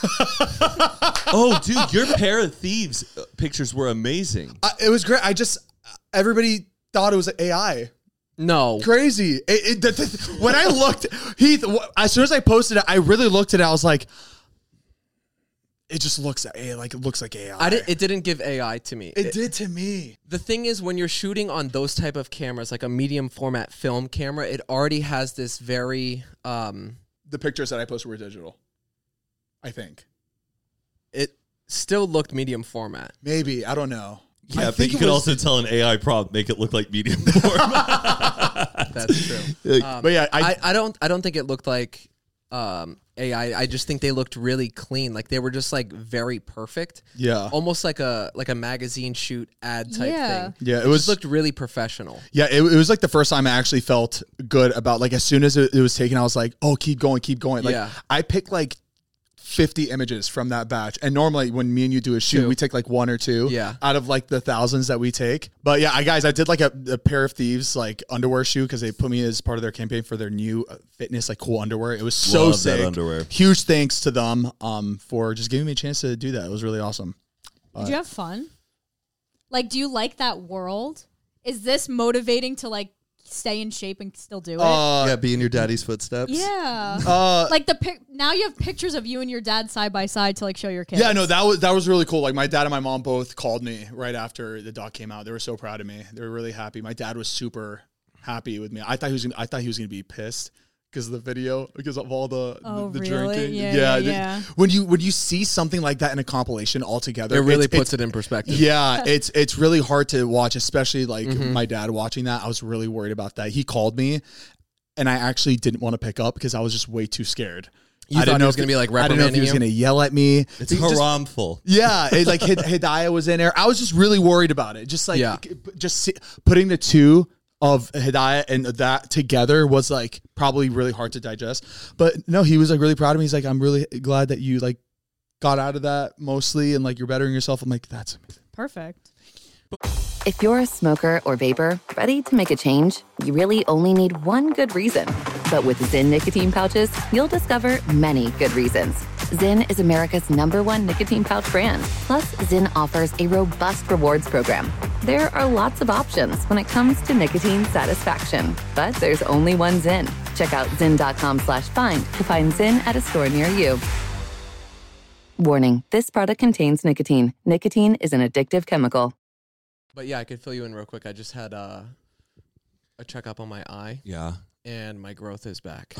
S5: Oh, dude, your pair of thieves uh, pictures were amazing.
S4: I, it was great. I just everybody thought it was A I.
S3: No,
S4: Crazy. It, it, the, the, when I looked, Heath, wh- as soon as I posted it, I really looked at it. I was like, it just looks A- like it looks like A I.
S3: I did, it didn't give A I to me.
S4: It
S3: It-
S4: did to me.
S3: the thing is, when you're shooting on those type of cameras, like a medium format film camera, it already has this very. Um,
S4: The pictures that I posted were digital. I think
S3: it still looked medium format.
S4: maybe I don't know. I
S5: Yeah, but
S4: think
S5: you
S4: it
S5: could
S4: was-
S5: also tell an A I prompt make it look like medium form.
S3: That's true.
S5: Like,
S3: Um,
S4: But yeah, I,
S3: I, I don't I don't think it looked like um, A I. I just think they looked really clean. Like they were just like very perfect.
S4: yeah,
S3: Almost like a like a magazine shoot ad type
S6: Yeah.
S3: thing.
S4: yeah. It
S3: It
S4: was
S3: just looked really professional.
S4: Yeah, it, it was like the first time I actually felt good about like as soon as it, it was taken, I was like, oh, keep going, keep going. Like
S3: Yeah.
S4: I picked like fifty images from that batch. And normally when me and you do a shoot,
S3: Two.
S4: we take like one or two
S3: Yeah.
S4: out of like the thousands that we take. But yeah, I guys, I did like a, a pair of thieves like underwear shoe because they put me as part of their campaign for their new uh, fitness like cool underwear. It was so
S5: Love that
S4: sick.
S5: underwear.
S4: Huge thanks to them um for just giving me a chance to do that. It was really awesome.
S6: Did you have fun? Like, do you like that world? Is this motivating to like stay in shape and still do it?
S4: Uh,
S5: yeah, be in your daddy's footsteps.
S6: yeah.
S4: uh,
S6: like the pic- now you have pictures of you and your dad side by side to like show your kids.
S4: Yeah, no, that was that was really cool. Like my dad and my mom both called me right after the doc came out. They were so proud of me. They were really happy. My dad was super happy with me. I thought he was gonna, I thought he was going to be pissed because of the video, because of all the
S6: Oh,
S4: the, the
S6: really?
S4: drinking.
S6: Yeah, yeah,
S4: the-
S6: yeah.
S4: When you when you see something like that in a compilation all together,
S3: It really
S4: it's-
S3: puts
S4: it's-
S3: it in perspective.
S4: Yeah, it's it's really hard to watch, especially like
S3: Mm-hmm.
S4: my dad watching that. I was really worried about that. He called me, and I actually didn't want to pick up because I was just way too scared.
S3: You
S4: I
S3: thought
S4: didn't
S3: he
S4: know
S3: was
S4: if
S3: gonna be, like,
S4: I didn't know if he
S3: reprimanding
S4: was
S3: you?
S4: going to yell at me.
S5: It's
S4: He just-
S5: haramful.
S4: yeah, it, like Hid- Hidayah was in there. I was just really worried about it. Just like
S3: Yeah.
S4: just see, putting the two of Hidayah and that together was like probably really hard to digest. But no, he was like really proud of me. He's like, I'm really glad that you like got out of that mostly and like you're bettering yourself. I'm like, that's amazing.
S6: Perfect.
S1: If you're a smoker or vapor, ready to make a change, you really only need one good reason. But with Zyn nicotine pouches, you'll discover many good reasons. Zyn is America's number one nicotine pouch brand. Plus, Zyn offers a robust rewards program. There are lots of options when it comes to nicotine satisfaction, but there's only one Zyn. Check out zyn.com slash find to find Zyn at a store near you. Warning, this product contains nicotine. Nicotine is an addictive chemical.
S3: But yeah, I could fill you in real quick. I just had uh, a checkup on my eye,
S5: Yeah.
S3: and my growth is back.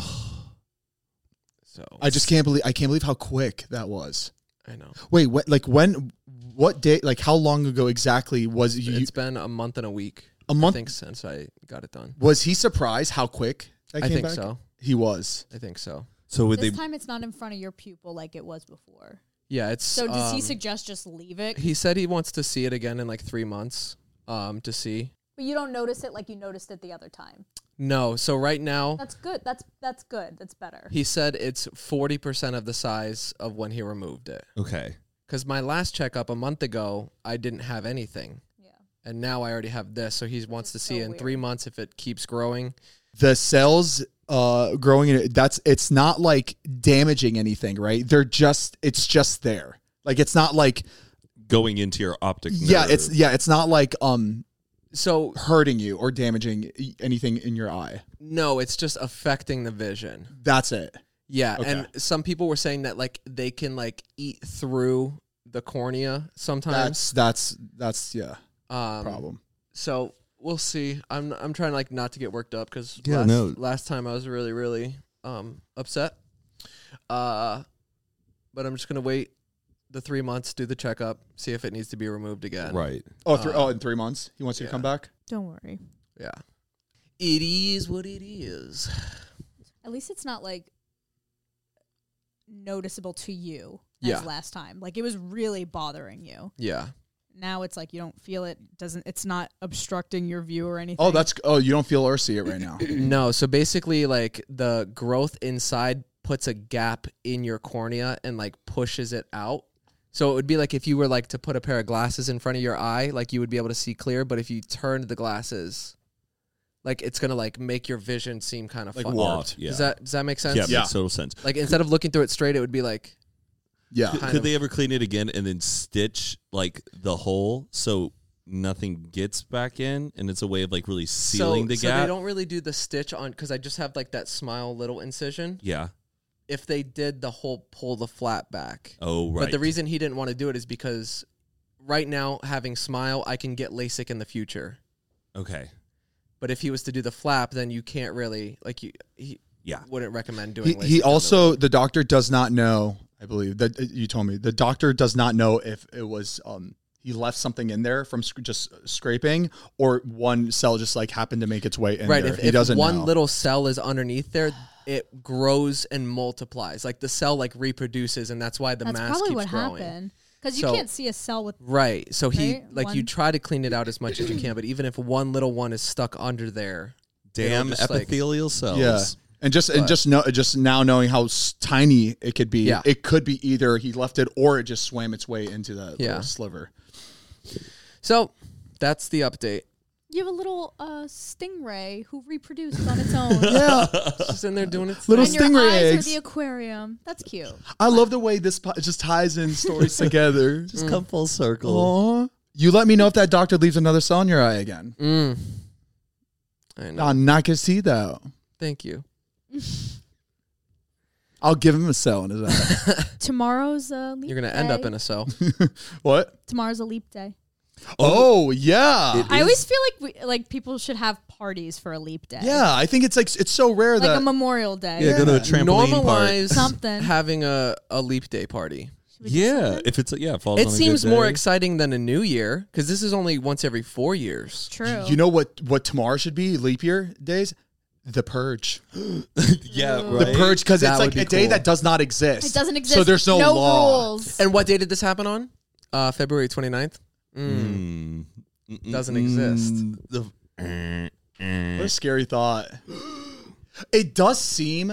S3: So
S4: I just can't believe I can't believe how quick that was.
S3: I know.
S4: Wait, what? Like when? What day? Like how long ago exactly was you?
S3: It's been a month and a week.
S4: A month?
S3: I think, since I got it done.
S4: Was he surprised how quick that
S3: I
S4: came
S3: think
S4: back?
S3: so.
S4: He was.
S3: I think so.
S5: So would
S6: This
S5: they?
S6: time it's not in front of your pupil like it was before.
S3: Yeah, it's.
S6: So does he
S3: um,
S6: suggest just leave it?
S3: He said he wants to see it again in like three months. Um, to see.
S6: But you don't notice it like you noticed it the other time.
S3: No, so right now
S6: That's good. That's that's good. That's better.
S3: he said it's forty percent of the size of when he removed it.
S5: Okay.
S3: Because my last checkup a month ago, I didn't have anything,
S6: Yeah.
S3: and now I already have this. So he wants to
S6: is
S3: see
S6: so
S3: in
S6: weird.
S3: three months if it keeps growing.
S4: The cells uh growing in it, that's it's not like damaging anything, right? They're just it's just there. Like it's not like
S5: Going into your optic nerve.
S4: yeah, it's yeah, it's not like um
S3: So
S4: hurting you or damaging anything in your eye.
S3: no, it's just affecting the vision.
S4: That's it.
S3: Yeah,
S4: Okay.
S3: and some people were saying that like they can like eat through the cornea sometimes.
S4: That's that's that's yeah,
S3: um,
S4: problem.
S3: So we'll see. I'm I'm trying like not to get worked up because
S5: Yeah,
S3: last,
S5: no.
S3: last time I was really really um upset. Uh, but I'm just gonna wait the three months, do the checkup, see if it needs to be removed again.
S5: right.
S4: Oh, three,
S3: uh,
S4: oh, in three months he wants you
S3: yeah.
S4: to come back.
S6: Don't worry.
S3: Yeah. It is what it is.
S6: At least it's not like noticeable to you
S3: Yeah.
S6: as last time. Like it was really bothering you.
S3: Yeah.
S6: Now it's like you don't feel it. Doesn't it's not obstructing your view or anything.
S4: Oh, that's oh, you don't feel or see it right now.
S3: No, so basically like the growth inside puts a gap in your cornea and like pushes it out. So it would be like if you were like to put a pair of glasses in front of your eye, like you would be able to see clear, but if you turned the glasses, like it's going to like make your vision seem kind of
S4: Like
S3: fucked.
S4: warped.
S5: Yeah.
S3: Does that does that make sense?
S5: Yeah,
S4: Yeah.
S5: makes total sense.
S3: Like instead of looking through it straight, it would be like
S4: Yeah.
S3: kind
S5: Could
S3: of-
S5: they ever clean it again and then stitch like the hole so nothing gets back in, and it's a way of like really sealing
S3: so,
S5: the
S3: so
S5: gap?
S3: they don't really do the stitch on because I just have like that smile little incision.
S5: Yeah.
S3: If they did the whole pull the flap back.
S5: Oh, right.
S3: But the reason he didn't want to do it is because right now, having smile, I can get LASIK in the future.
S5: Okay.
S3: But if he was to do the flap, then you can't really, like, you he
S5: Yeah.
S3: wouldn't recommend doing
S4: He,
S3: LASIK.
S4: he
S3: on the-
S4: also the doctor does not know. I believe that uh, you told me the doctor does not know if it was um he left something in there from sc- just scraping or one cell just like happened to make its way in
S3: right.
S4: there.
S3: If,
S4: he
S3: if
S4: doesn't
S3: one
S4: know.
S3: little cell is underneath there, it grows and multiplies. Like the cell, like, reproduces, and that's why the
S6: That's
S3: mass
S6: probably
S3: keeps
S6: what
S3: growing.
S6: happened. Because you
S3: So-
S6: can't see a cell with.
S3: Right. So he,
S6: Right?
S3: like, you
S6: One-
S3: try to clean it out as much as you can, but even if one little one is stuck under there,
S5: Damn
S3: just, like-
S5: epithelial cells.
S4: Yeah. And just and
S3: But-
S4: just know just now knowing how s- tiny it could be,
S3: Yeah.
S4: it could be either he left it or it just swam its way into that
S3: Yeah.
S4: little sliver.
S3: So that's the update.
S6: You have a little uh, stingray who reproduced on its own.
S4: Yeah,
S3: It's just in there doing its
S4: Little
S6: And your
S4: stingray
S6: eyes
S4: eggs.
S6: are the aquarium. That's cute.
S4: I love the way this po- just ties in stories together.
S5: Just come full circle.
S4: Aw. You let me know if that doctor leaves another cell in your eye again.
S3: Mm. I know.
S4: I'm not gonna see that.
S3: Thank you.
S4: I'll give him a cell in his eye.
S6: Tomorrow's a leap
S3: You're gonna
S6: day.
S3: end up in a cell.
S4: What?
S6: Tomorrow's a leap day.
S4: Oh, yeah.
S6: I always feel like we, like people should have parties for a leap day.
S4: Yeah, I think it's like it's so rare
S6: Like
S4: that
S6: a Memorial Day.
S5: Yeah, go to a trampoline park.
S3: Normalize
S6: Something.
S3: having a, a leap day party.
S6: Should we do
S5: Yeah,
S6: something?
S5: if it's yeah, it falls
S3: It
S5: on a
S3: seems
S5: good
S3: more
S5: day.
S3: exciting than a new year because this is only once every four years.
S6: True.
S4: you know what what tomorrow should be leap year days? The Purge.
S5: yeah,
S6: The
S5: right.
S4: The Purge because
S3: That
S4: it's
S3: would
S4: like
S3: be
S4: a day
S3: cool.
S4: that does not exist.
S6: it doesn't exist.
S4: So there's no, law.
S6: rules.
S3: And what day did this happen on? Uh, February twenty-ninth? Mm.
S5: Mm. Mm,
S3: Doesn't
S5: mm,
S3: exist.
S5: mm, The,
S4: What a scary thought. It does seem.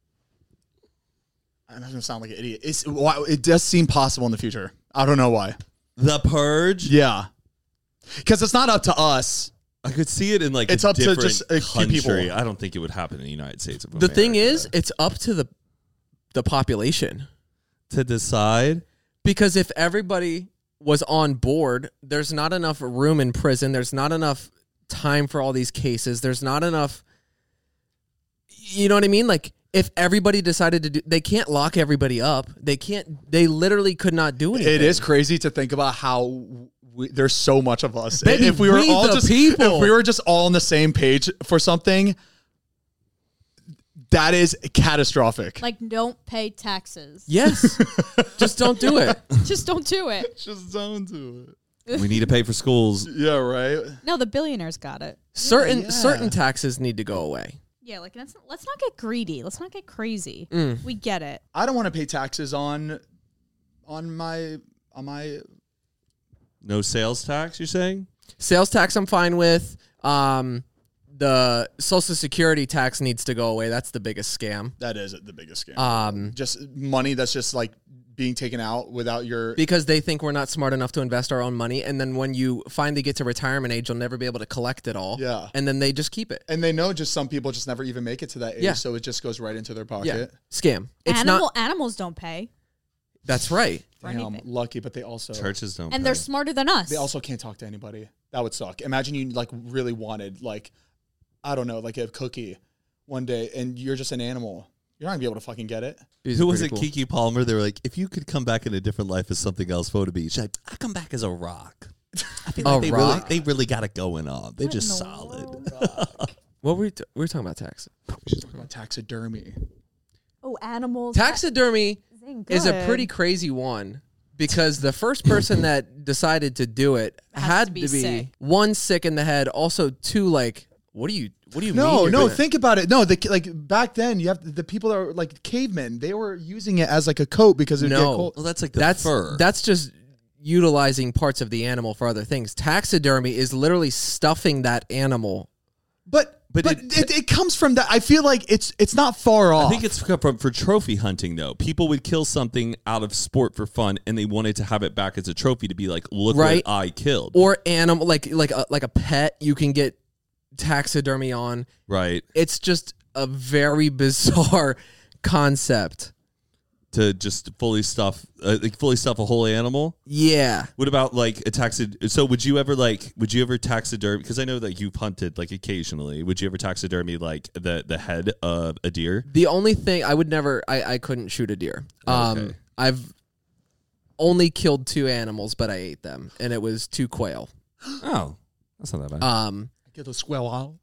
S4: I'm not gonna sound like an idiot. It's wow, it does seem possible in the future. I don't know why.
S5: the Purge.
S4: Yeah, because it's not up to us.
S5: I could see it in like
S4: It's
S5: a
S4: up to
S5: different
S4: just a few
S5: country.
S4: people.
S5: I don't think it would happen in the United States of
S3: The
S5: America.
S3: thing is, it's up to the the population.
S5: to decide.
S3: Because if everybody was on board, there's not enough room in prison. There's not enough time for all these cases. There's not enough. You know what I mean? Like, if everybody decided to do, they can't lock everybody up. They can't. They literally could not do anything.
S4: It is crazy to think about how we, there's so much of us.
S3: Baby,
S4: if we were
S3: we
S4: all
S3: the
S4: just
S3: people.
S4: if we were just all on the same page for something, that is catastrophic.
S6: Like, don't pay taxes.
S3: Yes. Just don't do it.
S6: Just don't do it.
S4: Just don't do it.
S5: We need to pay for schools.
S4: Yeah, right.
S6: No, the billionaires got it.
S3: Certain
S4: yeah.
S3: certain taxes need to go away.
S6: Yeah, like let's let's not get greedy. Let's not get crazy.
S3: Mm.
S6: We get it.
S4: I don't want to pay taxes on on my on my
S5: No sales tax, you're saying?
S3: Sales tax, I'm fine with. Um, the Social Security tax needs to go away. That's the biggest scam.
S4: that is the biggest scam.
S3: Um,
S4: just money that's just like being taken out without your
S3: because they think we're not smart enough to invest our own money, and then when you finally get to retirement age, you'll never be able to collect it all.
S4: Yeah.
S3: And then they just keep it.
S4: and they know just some people just never even make it to that age,
S3: Yeah.
S4: so it just goes right into their
S3: Yeah.
S4: pocket.
S3: Scam. It's
S6: Animal
S3: not.
S6: animals don't pay
S3: That's right.
S6: for
S4: Damn,
S6: anything.
S4: lucky, but they also
S5: Churches don't
S6: And
S5: pay.
S6: they're smarter than us.
S4: they also can't talk to anybody. That would suck. Imagine you like really wanted like I don't know, like a cookie one day and you're just an animal. You're not gonna be able to fucking get it.
S5: Who was it?
S3: Pretty cool.
S5: Kiki Palmer. They were like, if you could come back in a different life as something else, what would it be? She's like, I come back as a rock. I feel
S3: A
S5: like they really,
S3: rock?
S5: they really got it going on. They're
S6: What
S5: just
S6: in the
S5: solid.
S6: world?
S3: What were we? T- we were talking about tax.
S4: She's talking about taxidermy.
S6: Oh, animals.
S3: Taxidermy
S6: That
S3: is a
S6: good.
S3: pretty crazy one because the first person that decided to do it
S6: Has
S3: had
S6: to
S3: to
S6: be
S3: be,
S6: sick.
S3: one, sick in the head, also two, like, what do you what do you mean?
S4: No,
S3: you're
S4: no.
S3: gonna-
S4: Think about it. No, the like back then, you have the people that are like cavemen. They were using it as like a coat because it would get
S3: No.
S4: cold.
S5: Well, that's like the
S3: that's
S5: fur.
S3: that's just utilizing parts of the animal for other things. Taxidermy is literally stuffing that animal.
S4: But but,
S5: But
S4: it,
S5: it-
S4: it, comes from that. I feel like it's it's not far off.
S5: I think it's from for trophy hunting though. People would kill something out of sport for fun, and they wanted to have it back as a trophy to be like, look
S3: Right.
S5: what I killed.
S3: Or animal like like a, like a pet you can get taxidermy on.
S5: Right.
S3: It's just a very bizarre concept.
S5: To just fully stuff, uh, like fully stuff a whole animal.
S3: Yeah.
S5: What about like a taxid? So would you ever like? Would you ever taxidermy? Because I know that you've hunted like occasionally. Would you ever taxidermy like the the head of a deer?
S3: The only thing I would never I, I couldn't shoot a deer. Um
S5: Okay.
S3: I've only killed two animals, but I ate them, and it was two quail.
S5: Oh, that's not that bad.
S3: Um
S4: Get the squirrel.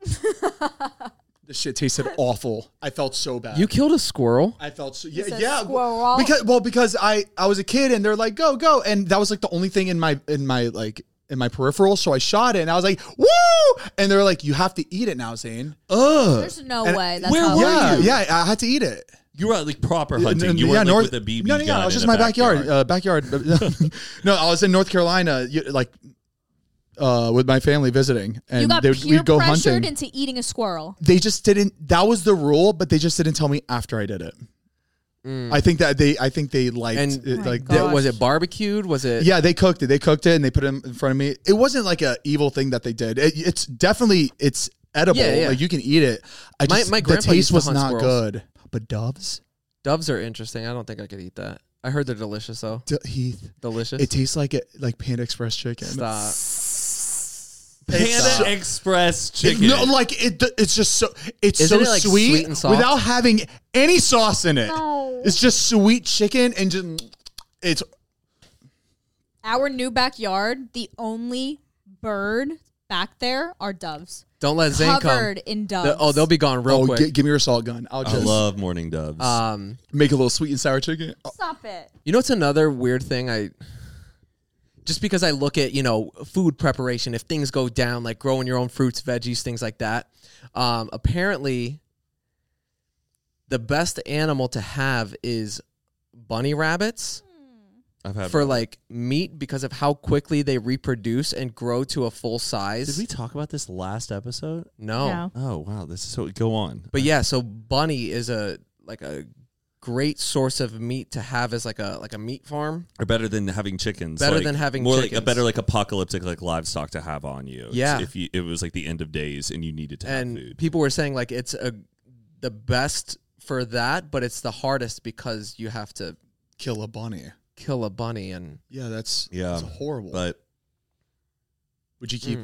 S4: This shit tasted awful. I felt so bad.
S3: you killed a squirrel?
S4: I felt so yeah
S6: said
S4: yeah
S6: squirrel.
S4: because well because I I was a kid and they're like go go and that was like the only thing in my in my like in my peripheral, so I shot it and I was like woo, and they're like you have to eat it now, Zane.
S5: Ugh.
S6: There's no
S4: And
S6: way. That's
S5: where
S6: how
S5: were
S4: Yeah,
S5: you?
S4: yeah, I had to eat it.
S5: You were at like proper hunting.
S4: And-
S5: You
S4: yeah,
S5: weren't like
S4: North-
S5: with a B B
S4: no, no,
S5: gun.
S4: no, it was
S5: in
S4: just
S5: a
S4: my backyard.
S5: backyard.
S4: Uh, backyard. No, I was in North Carolina, you- like uh, with my family visiting, and
S6: you got
S4: they,
S6: peer
S4: we'd go
S6: pressured
S4: hunting.
S6: into eating a squirrel.
S4: They just didn't. That was the rule, but they just didn't tell me after I did it. I think that they. I think they liked
S3: And-
S4: it,
S6: Oh my
S4: like.
S6: God.
S3: That- was it barbecued? Was it
S4: Yeah, they cooked it. They cooked it and they put it in front of me. It wasn't like a evil thing that they did. It, it's definitely it's edible.
S3: Yeah, yeah.
S4: Like you can eat it. I
S3: My-
S4: just
S3: my
S4: the
S3: grandpa used
S4: taste
S3: to
S4: was
S3: hunt
S4: not
S3: squirrels.
S4: good. But doves,
S3: doves are interesting. I don't think I could eat that. I heard they're delicious though.
S4: D- Heath,
S3: Delicious.
S4: it tastes like it like Panda Express chicken.
S3: Stop.
S5: Panda
S4: so-
S5: Express
S4: It-
S5: chicken.
S4: no, like it. It's just so. It's
S3: Isn't
S4: so
S3: it, like,
S4: sweet,
S3: sweet and soft?
S4: without having any sauce in it.
S6: No.
S4: It's just sweet chicken and just. It's
S6: Our new backyard, the only bird back there are doves.
S3: Don't let Zane come.
S6: Covered in doves.
S3: The- oh, they'll be gone real
S4: oh,
S3: quick.
S4: gi- give me your salt gun. I'll
S5: I
S4: just
S5: love morning doves.
S3: um,
S4: make a little sweet and sour chicken.
S6: Stop it.
S3: you know what's another weird thing? I just because I look at you know food preparation, if things go down, like growing your own fruits, veggies, things like that. Um, apparently, the best animal to have is bunny rabbits
S5: I've had
S3: for like meat because of how quickly they reproduce and grow to a full size.
S5: Did we talk about this last episode?
S3: No.
S6: No.
S5: Oh wow, this is so. Go on.
S3: But yeah, so bunny is a like a great source of meat to have as like a like a meat farm.
S5: Or better than having chickens.
S3: Better
S5: like,
S3: than having
S5: more like
S3: chickens.
S5: a better like apocalyptic like livestock to have on you. It's-
S3: Yeah.
S5: if you it was like the end of days and you needed to
S3: And
S5: have food.
S3: people were saying like it's a the best for that, but it's the hardest because you have to
S4: Kill a bunny.
S3: kill a bunny and
S4: Yeah, that's
S5: Yeah,
S4: that's horrible.
S5: But
S4: would you keep
S3: Mm.
S4: one?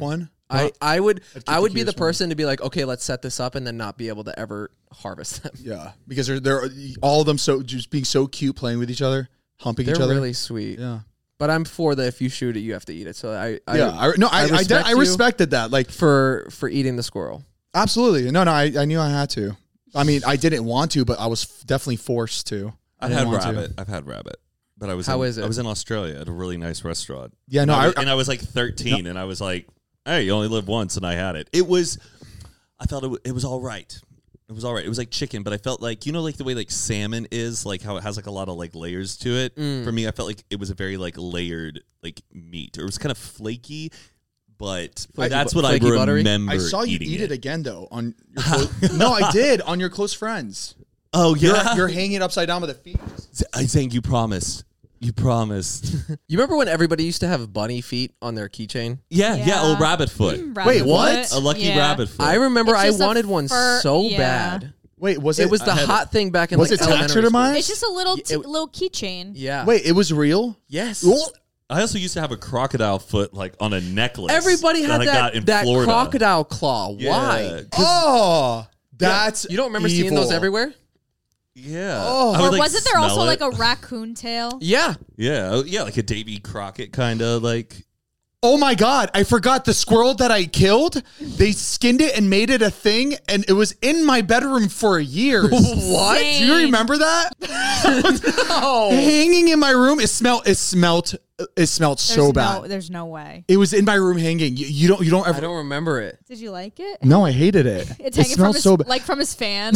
S3: I, I would
S4: keep
S3: I
S4: the
S3: would be the
S4: cues from
S3: person to be like, okay, let's set this up, and then not be able to ever harvest them.
S4: Yeah, because they're they're all of them so just being so cute, playing with each other, humping
S3: They're
S4: each other.
S3: really sweet.
S4: Yeah,
S3: But I'm for the if you shoot it, you have to eat it. So I, I
S4: yeah. I, no, I I, I,
S3: respect
S4: I
S3: you
S4: respected that. Like
S3: for for eating the squirrel.
S4: absolutely. No, no. I, I knew I had to. I mean, I didn't want to, but I was definitely forced to. I
S5: I've
S4: didn't
S5: had
S4: want to.
S5: rabbit. I've had rabbit. But I was
S3: How
S5: in,
S3: is it?
S5: I was in Australia at a really nice restaurant.
S4: Yeah,
S5: and
S4: no,
S5: I
S4: I,
S5: was, and I was like thirteen, and I was like, "Hey, you only live once," and I had it. It was, I felt it, w- it was all right. It was all right. It was like chicken, but I felt like, you know, like the way like salmon is, like how it has like a lot of like layers to it.
S3: Mm.
S5: For me, I felt like it was a very like layered like meat, or it was kind of flaky. But
S3: Flaky
S5: that's
S3: bu-
S5: what
S3: flaky
S5: I
S3: buttery?
S5: remember.
S4: I saw you
S5: eating
S4: eat it. again though on your close, no, I did on your close friends.
S5: Oh
S4: You're,
S5: yeah,
S4: you're hanging it upside down with the feet.
S5: I think you promised. You promised.
S3: You remember when everybody used to have bunny feet on their keychain?
S5: yeah, yeah,
S6: Yeah.
S5: a rabbit foot.
S6: Rabbit
S4: Wait,
S6: foot.
S4: what?
S5: A lucky
S6: Yeah.
S5: rabbit foot.
S3: I remember
S6: It's
S3: I
S6: just a
S3: wanted one
S6: fur-
S3: so
S6: yeah.
S3: bad.
S4: Wait, was it?
S3: It was the
S4: I had-
S3: hot thing back in
S4: Was
S3: like
S4: it
S3: elementary
S4: taxidermized?
S3: school.
S6: It's just a little t-
S3: It-
S6: little keychain.
S3: Yeah.
S4: Wait, it was real.
S3: Yes.
S5: I also used to have a crocodile foot like on a necklace.
S3: Everybody had
S5: I got
S3: that,
S5: in
S3: that
S5: Florida.
S3: crocodile claw.
S5: Yeah,
S3: Why?
S5: 'cause-
S4: Oh, that's
S3: You don't remember seeing those
S4: evil.
S3: everywhere?
S5: Yeah.
S4: Oh.
S5: I would,
S6: Or
S5: like,
S6: wasn't there also
S5: smell
S6: like
S5: it.
S6: a raccoon tail?
S3: Yeah.
S5: Yeah, oh, yeah, like a Davy Crockett kind of like.
S4: Oh my God, I forgot the squirrel that I killed. They skinned it and made it a thing, and it was in my bedroom for years.
S3: What?
S4: Do you remember that?
S3: No.
S4: Hanging in my room. It smelled. It smelled. It smelled
S6: There's
S4: so
S6: no,
S4: bad.
S6: There's no way.
S4: It was in my room hanging. You, you don't. You don't ever.
S3: I don't remember it.
S6: Did you like it?
S4: No, I hated it.
S6: It's
S4: it
S6: hanging from
S4: smelled
S6: his,
S4: so bad.
S6: like from his fan.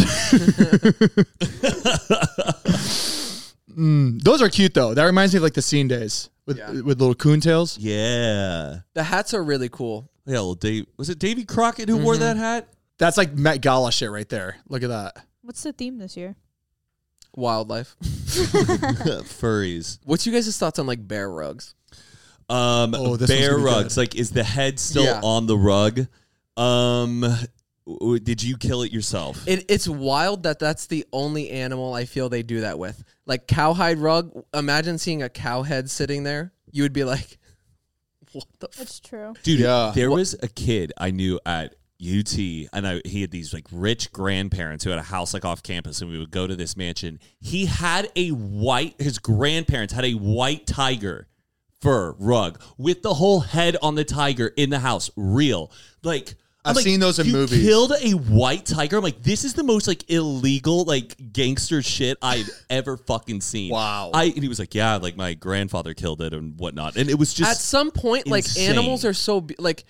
S4: Mm, those are cute though. That reminds me of like the scene days with
S3: Yeah.
S4: with little coontails.
S5: Yeah.
S3: The hats are really cool.
S5: Yeah, well, Dave, was it Davy Crockett who wore that hat?
S4: That's like Met Gala shit right there. Look at that.
S6: What's the theme this year?
S3: Wildlife.
S5: Furries.
S3: What's you guys' thoughts on like bear rugs?
S5: Um,
S4: Oh, this one's
S5: bear
S4: gonna be
S5: rugs.
S4: good.
S5: Like, is the head still
S3: Yeah.
S5: on the rug? Um, w- did you kill it yourself?
S3: It, it's wild that that's the only animal I feel they do that with. Like cowhide rug. Imagine seeing a cow head sitting there. You would be like, what the f-?
S6: It's true.
S5: Dude,
S4: Yeah.
S5: there was a kid I knew at U T, and I, he had these like rich grandparents who had a house like off campus, and we would go to this mansion. He had a white, his grandparents had a white tiger fur rug with the whole head on the tiger in the house. Real. Like, I'm
S4: I've
S5: like,
S4: seen those in
S5: you
S4: movies.
S5: Killed a white tiger. I'm like, this is the most like illegal, like gangster shit I've ever fucking seen.
S4: Wow.
S5: I and he was like, yeah, like my grandfather killed it and whatnot. And it was just
S3: At some point, like
S5: insane.
S3: animals are so be- like.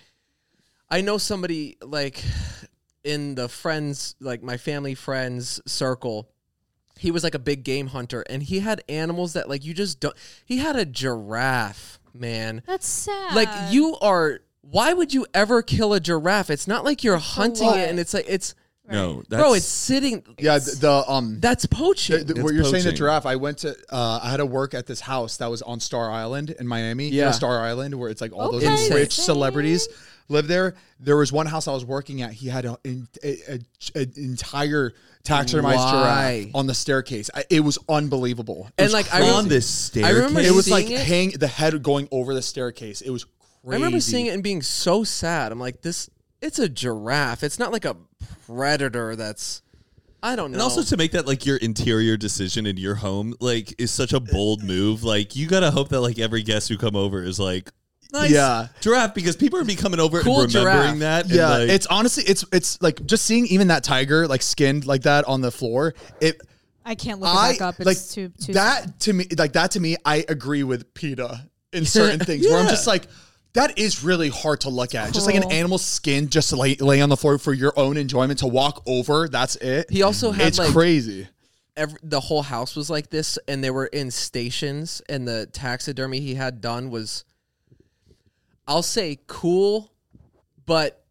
S3: I know somebody like in the friends, like my family friends circle. He was like a big game hunter, and he had animals that like you just don't. He had a giraffe, man.
S6: That's sad.
S3: Like you are. Why would you ever kill a giraffe? It's not like you're hunting
S6: what?
S3: it, and it's like it's.
S5: no, that's,
S3: Bro, it's sitting.
S4: Yeah, the, the um.
S3: That's poaching.
S4: The- the-
S5: It's
S4: what you're saying, the
S5: poaching.
S4: giraffe. I went to. Uh, I had to work at this house that was on Star Island in Miami. You
S3: Yeah.
S4: know Star Island, where it's like all
S6: Okay,
S4: those
S3: Insane.
S4: rich celebrities live there. There was one house I was working at. He had a, a, a, an entire taxidermized
S3: Why?
S4: giraffe on the staircase. I, it was unbelievable. It
S3: And,
S4: was
S3: like, I
S4: crazy.
S5: on this staircase.
S3: I remember
S4: It was
S3: seeing
S4: like
S3: it.
S4: hang the head going over the staircase. It was crazy.
S3: I remember seeing it and being so sad. I'm like, this. It's a giraffe. It's not like a predator. That's. I don't know.
S5: And also to make that like your interior decision in your home, like, is such a bold move. Like, you gotta hope that like every guest who come over is like, nice
S4: Yeah.
S5: giraffe, because people are be coming over
S3: Cool
S5: and remembering
S3: giraffe.
S5: that. and,
S4: Yeah,
S5: like,
S4: it's honestly, it's it's like just seeing even that tiger like skinned like that on the floor. It
S6: I can't look
S4: I
S6: it back up. It's
S4: like
S6: too too
S4: that to me. Like that to me, I agree with PETA in certain things where I'm
S5: Yeah.
S4: just like, that is really hard to look at. Just like an
S6: Cruel.
S4: animal's skin, just to lay, lay on the floor for your own enjoyment to walk over. That's it.
S3: He also had
S4: it's
S3: like
S4: crazy.
S3: every, the whole house was like this, and they were in stations, and the taxidermy he had done was, I'll say, cool, but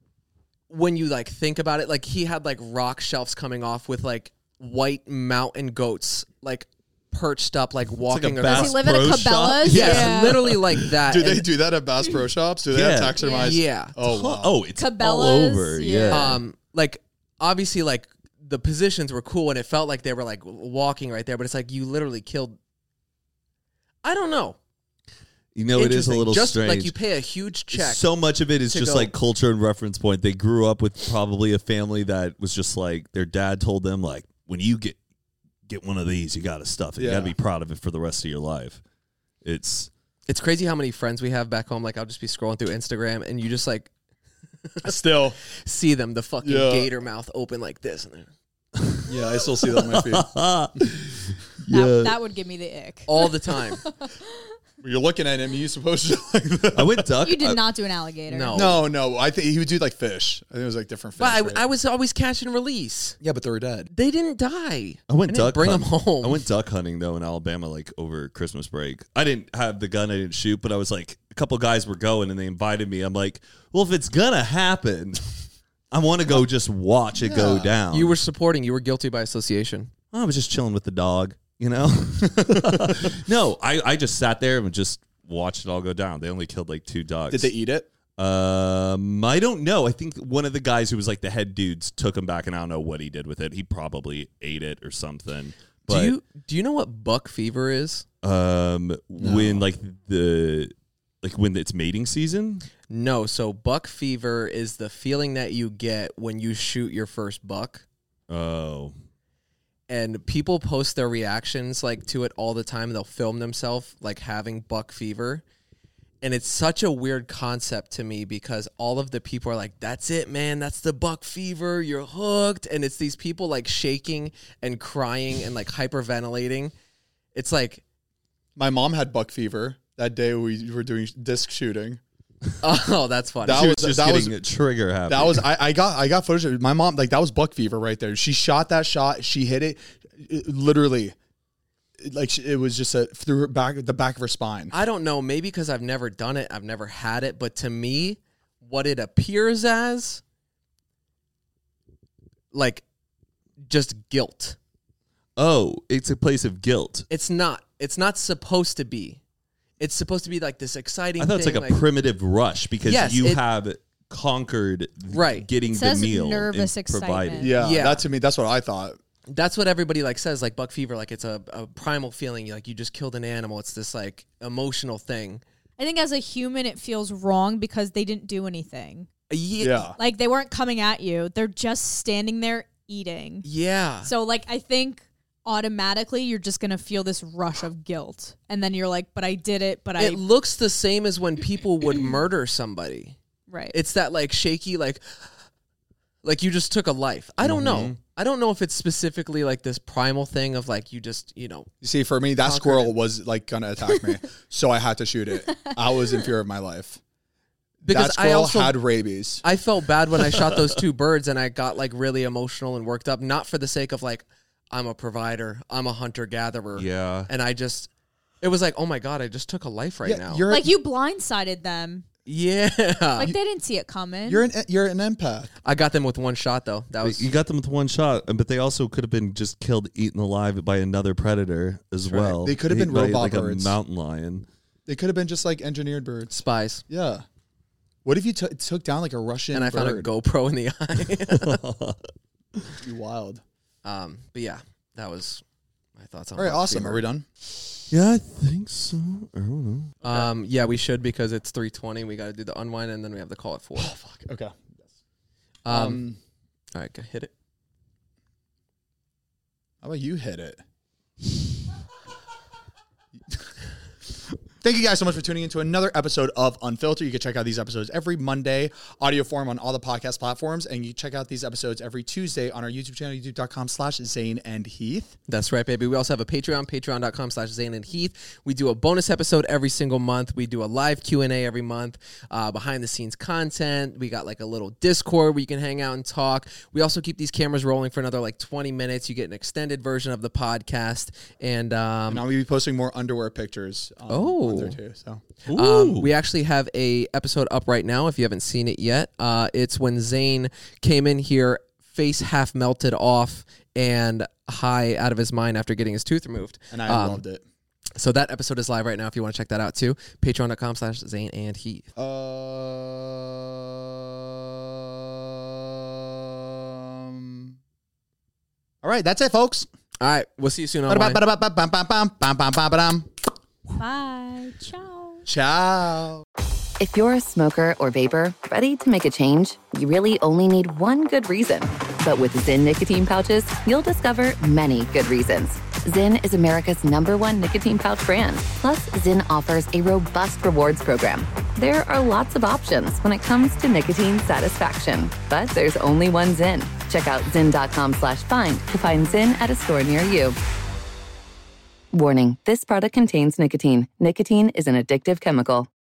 S3: when you like think about it, like he had like rock shelves coming off with like white mountain goats like perched up, like walking
S5: a
S3: across.
S6: Does he live at a
S5: Bass Pro Shop?
S6: Cabela's?
S3: Yes,
S6: Yeah.
S3: literally like that.
S4: Do they
S3: And,
S4: do that at Bass Pro Shops? Do they
S5: Yeah.
S4: have taxidermized?
S3: Yeah.
S4: Oh, wow.
S5: oh, it's all
S6: Cabela's,
S5: over.
S6: yeah.
S5: Yeah.
S3: Um, like obviously, like the positions were cool, and it felt like they were like walking right there. But it's like you literally killed. I don't know.
S5: You know, it is a
S3: Interesting.
S5: little
S3: just
S5: strange.
S3: like you pay a huge check.
S5: So much of it is
S3: to
S5: just
S3: go-
S5: like culture and reference point. They grew up with probably a family that was just like their dad told them, like, when you get get one of these, you got to stuff it. You
S4: Yeah.
S5: got to be proud of it for the rest of your life. It's
S3: It's crazy how many friends we have back home. Like I'll just be scrolling through Instagram and you just like
S4: Still,
S3: see them, the fucking
S4: Yeah.
S3: gator mouth open like this. And they're
S4: yeah, I still see that on my feed.
S6: That, that would give me the ick.
S3: all the time.
S4: When you're looking at him, you supposed to like that.
S5: I went duck.
S6: You did
S5: I-
S6: not do an alligator.
S3: No.
S4: No, no. I think he would do like fish. I think it was like different fish.
S3: But I,
S4: right?
S3: I was always catch and release.
S4: yeah, but they were dead.
S3: They didn't die.
S5: I went
S3: didn't
S5: duck
S3: bring them
S5: hunt-
S3: home.
S5: I went duck hunting though in Alabama, like over Christmas break. I didn't have the gun. I didn't shoot, but I was like, a couple guys were going and they invited me. I'm like, well, if it's gonna happen, I want to go just watch it go
S4: Yeah.
S5: down.
S3: You were supporting. You were guilty by association.
S5: I was just chilling with the dog, you know. No, I I just sat there and just watched it all go down. They only killed like two dogs.
S4: Did they eat it?
S5: Um, I don't know. I think one of the guys who was like the head dudes took him back, and I don't know what he did with it. He probably ate it or something. But
S3: do you do you know what buck fever is?
S5: um, when like the like when it's mating season.
S3: No. So buck fever is the feeling that you get when you shoot your first buck.
S5: Oh,
S3: And people post their reactions like to it all the time. They'll film themselves like having buck fever. And it's such a weird concept to me because all of the people are like, that's it, man. That's the buck fever. You're hooked. And it's these people like shaking and crying and like hyperventilating. It's like,
S4: My mom had buck fever that day we were doing disc shooting.
S3: oh, that's funny.
S4: That
S5: she
S4: was
S5: was just
S4: that was
S5: getting a trigger happy.
S4: that was I, I got I got footage of my mom, like that was buck fever right there. She shot that shot, she hit it, it literally like she- it was just a through her back the back of her spine.
S3: I don't know. Maybe because I've never done it. I've never had it. But to me, what it appears as, like, just guilt.
S5: Oh, it's a place of guilt.
S3: It's not. It's not supposed to be. It's supposed to be like this exciting
S5: I thought
S3: thing.
S5: it's like a primitive rush because
S3: Yes,
S5: you
S3: it-
S5: have conquered
S3: Right.
S5: getting
S6: It
S5: the
S6: says
S5: meal
S6: nervous
S5: and provided.
S6: excitement.
S4: Yeah,
S3: Yeah.
S4: that to me, that's what I thought.
S3: That's what everybody like says, like buck fever, like it's a, a primal feeling. Like you just killed an animal. It's this like emotional thing.
S6: I think as a human, it feels wrong because they didn't do anything.
S3: Yeah.
S4: Yeah.
S6: Like they weren't coming at you. They're just standing there eating.
S3: Yeah.
S6: So like I think automatically you're just going to feel this rush of guilt. And then you're like, but I did it, but I
S3: It looks the same as when people would murder somebody.
S6: right.
S3: It's that like shaky, like, like you just took a life. I don't know. I don't know if it's specifically like this primal thing of like you just, you know,
S4: You see, for me, that
S3: Conquered
S4: squirrel
S3: it.
S4: was like gonna attack me, so I had to shoot it. I was in fear of my life.
S3: because
S4: that
S3: I
S4: squirrel
S3: also
S4: had rabies.
S3: I felt bad when I shot those two birds and I got like really emotional and worked up, not for the sake of like I'm a provider, I'm a hunter gatherer,
S5: Yeah.
S3: and I just it was like, oh my god, I just took a life right
S4: Yeah,
S3: now.
S4: you're
S6: like you blindsided them.
S3: yeah,
S6: Like they didn't see it coming.
S4: you're an you're an empath.
S3: I got them with one shot though. That was
S5: You got them with one shot, but they also could have been just killed, eaten alive by another predator as
S3: right.
S5: well.
S4: They could have been
S5: By,
S4: robot
S5: like
S4: birds.
S5: a mountain lion.
S4: They could have been just like engineered birds.
S3: spies,
S4: Yeah. What if you t- took down like a Russian
S3: and I found a
S4: bird?
S3: GoPro in the eye.
S4: You wild.
S3: um, but yeah, that was my thoughts on.
S4: All right,
S3: buck
S4: awesome.
S3: fever.
S4: Are we done?
S5: Yeah, I think so. I don't know.
S3: Um, yeah, we should because it's three twenty. We got to do the unwind and then we have the call at four.
S4: Oh fuck. Okay.
S3: Um,
S4: Um,
S3: all right, go hit it.
S4: how about you hit it? Thank you guys so much for tuning into another episode of Unfiltered. You can check out these episodes every Monday, audio form on all the podcast platforms, and you check out these episodes every Tuesday on our YouTube channel, youtube.com slash Zane and Heath.
S3: That's right, baby. We also have a Patreon, patreon.com slash Zane and Heath. We do a bonus episode every single month. We do a live Q and A every month, uh, behind the scenes content. We got like a little Discord where you can hang out and talk. We also keep these cameras rolling for another like twenty minutes. You get an extended version of the podcast. And um,
S4: Now we'll be posting more underwear pictures um,
S3: Oh.
S4: on there too. So
S3: Um, we actually have a episode up right now if you haven't seen it yet. Uh, it's when Zane came in here, face half melted off and high out of his mind after getting his tooth removed.
S4: and I
S3: Um,
S4: loved it.
S3: So that episode is live right now if you want to check that out too. Patreon.com slash Zane and Heath.
S4: Um, all right, that's it, folks.
S3: All right, we'll see you soon on
S4: Ba-da-ba-ba-da-ba-bam-bam-bam-bam-bam-bam.
S6: Bye. Ciao.
S4: Ciao.
S1: If you're a smoker or vapor ready to make a change, you really only need one good reason. But with Zyn nicotine pouches, you'll discover many good reasons. Zyn is America's number one nicotine pouch brand. Plus, Zyn offers a robust rewards program. There are lots of options when it comes to nicotine satisfaction, but there's only one Zyn. Check out zyn.com slash find to find Zyn at a store near you. Warning, this product contains nicotine. Nicotine is an addictive chemical.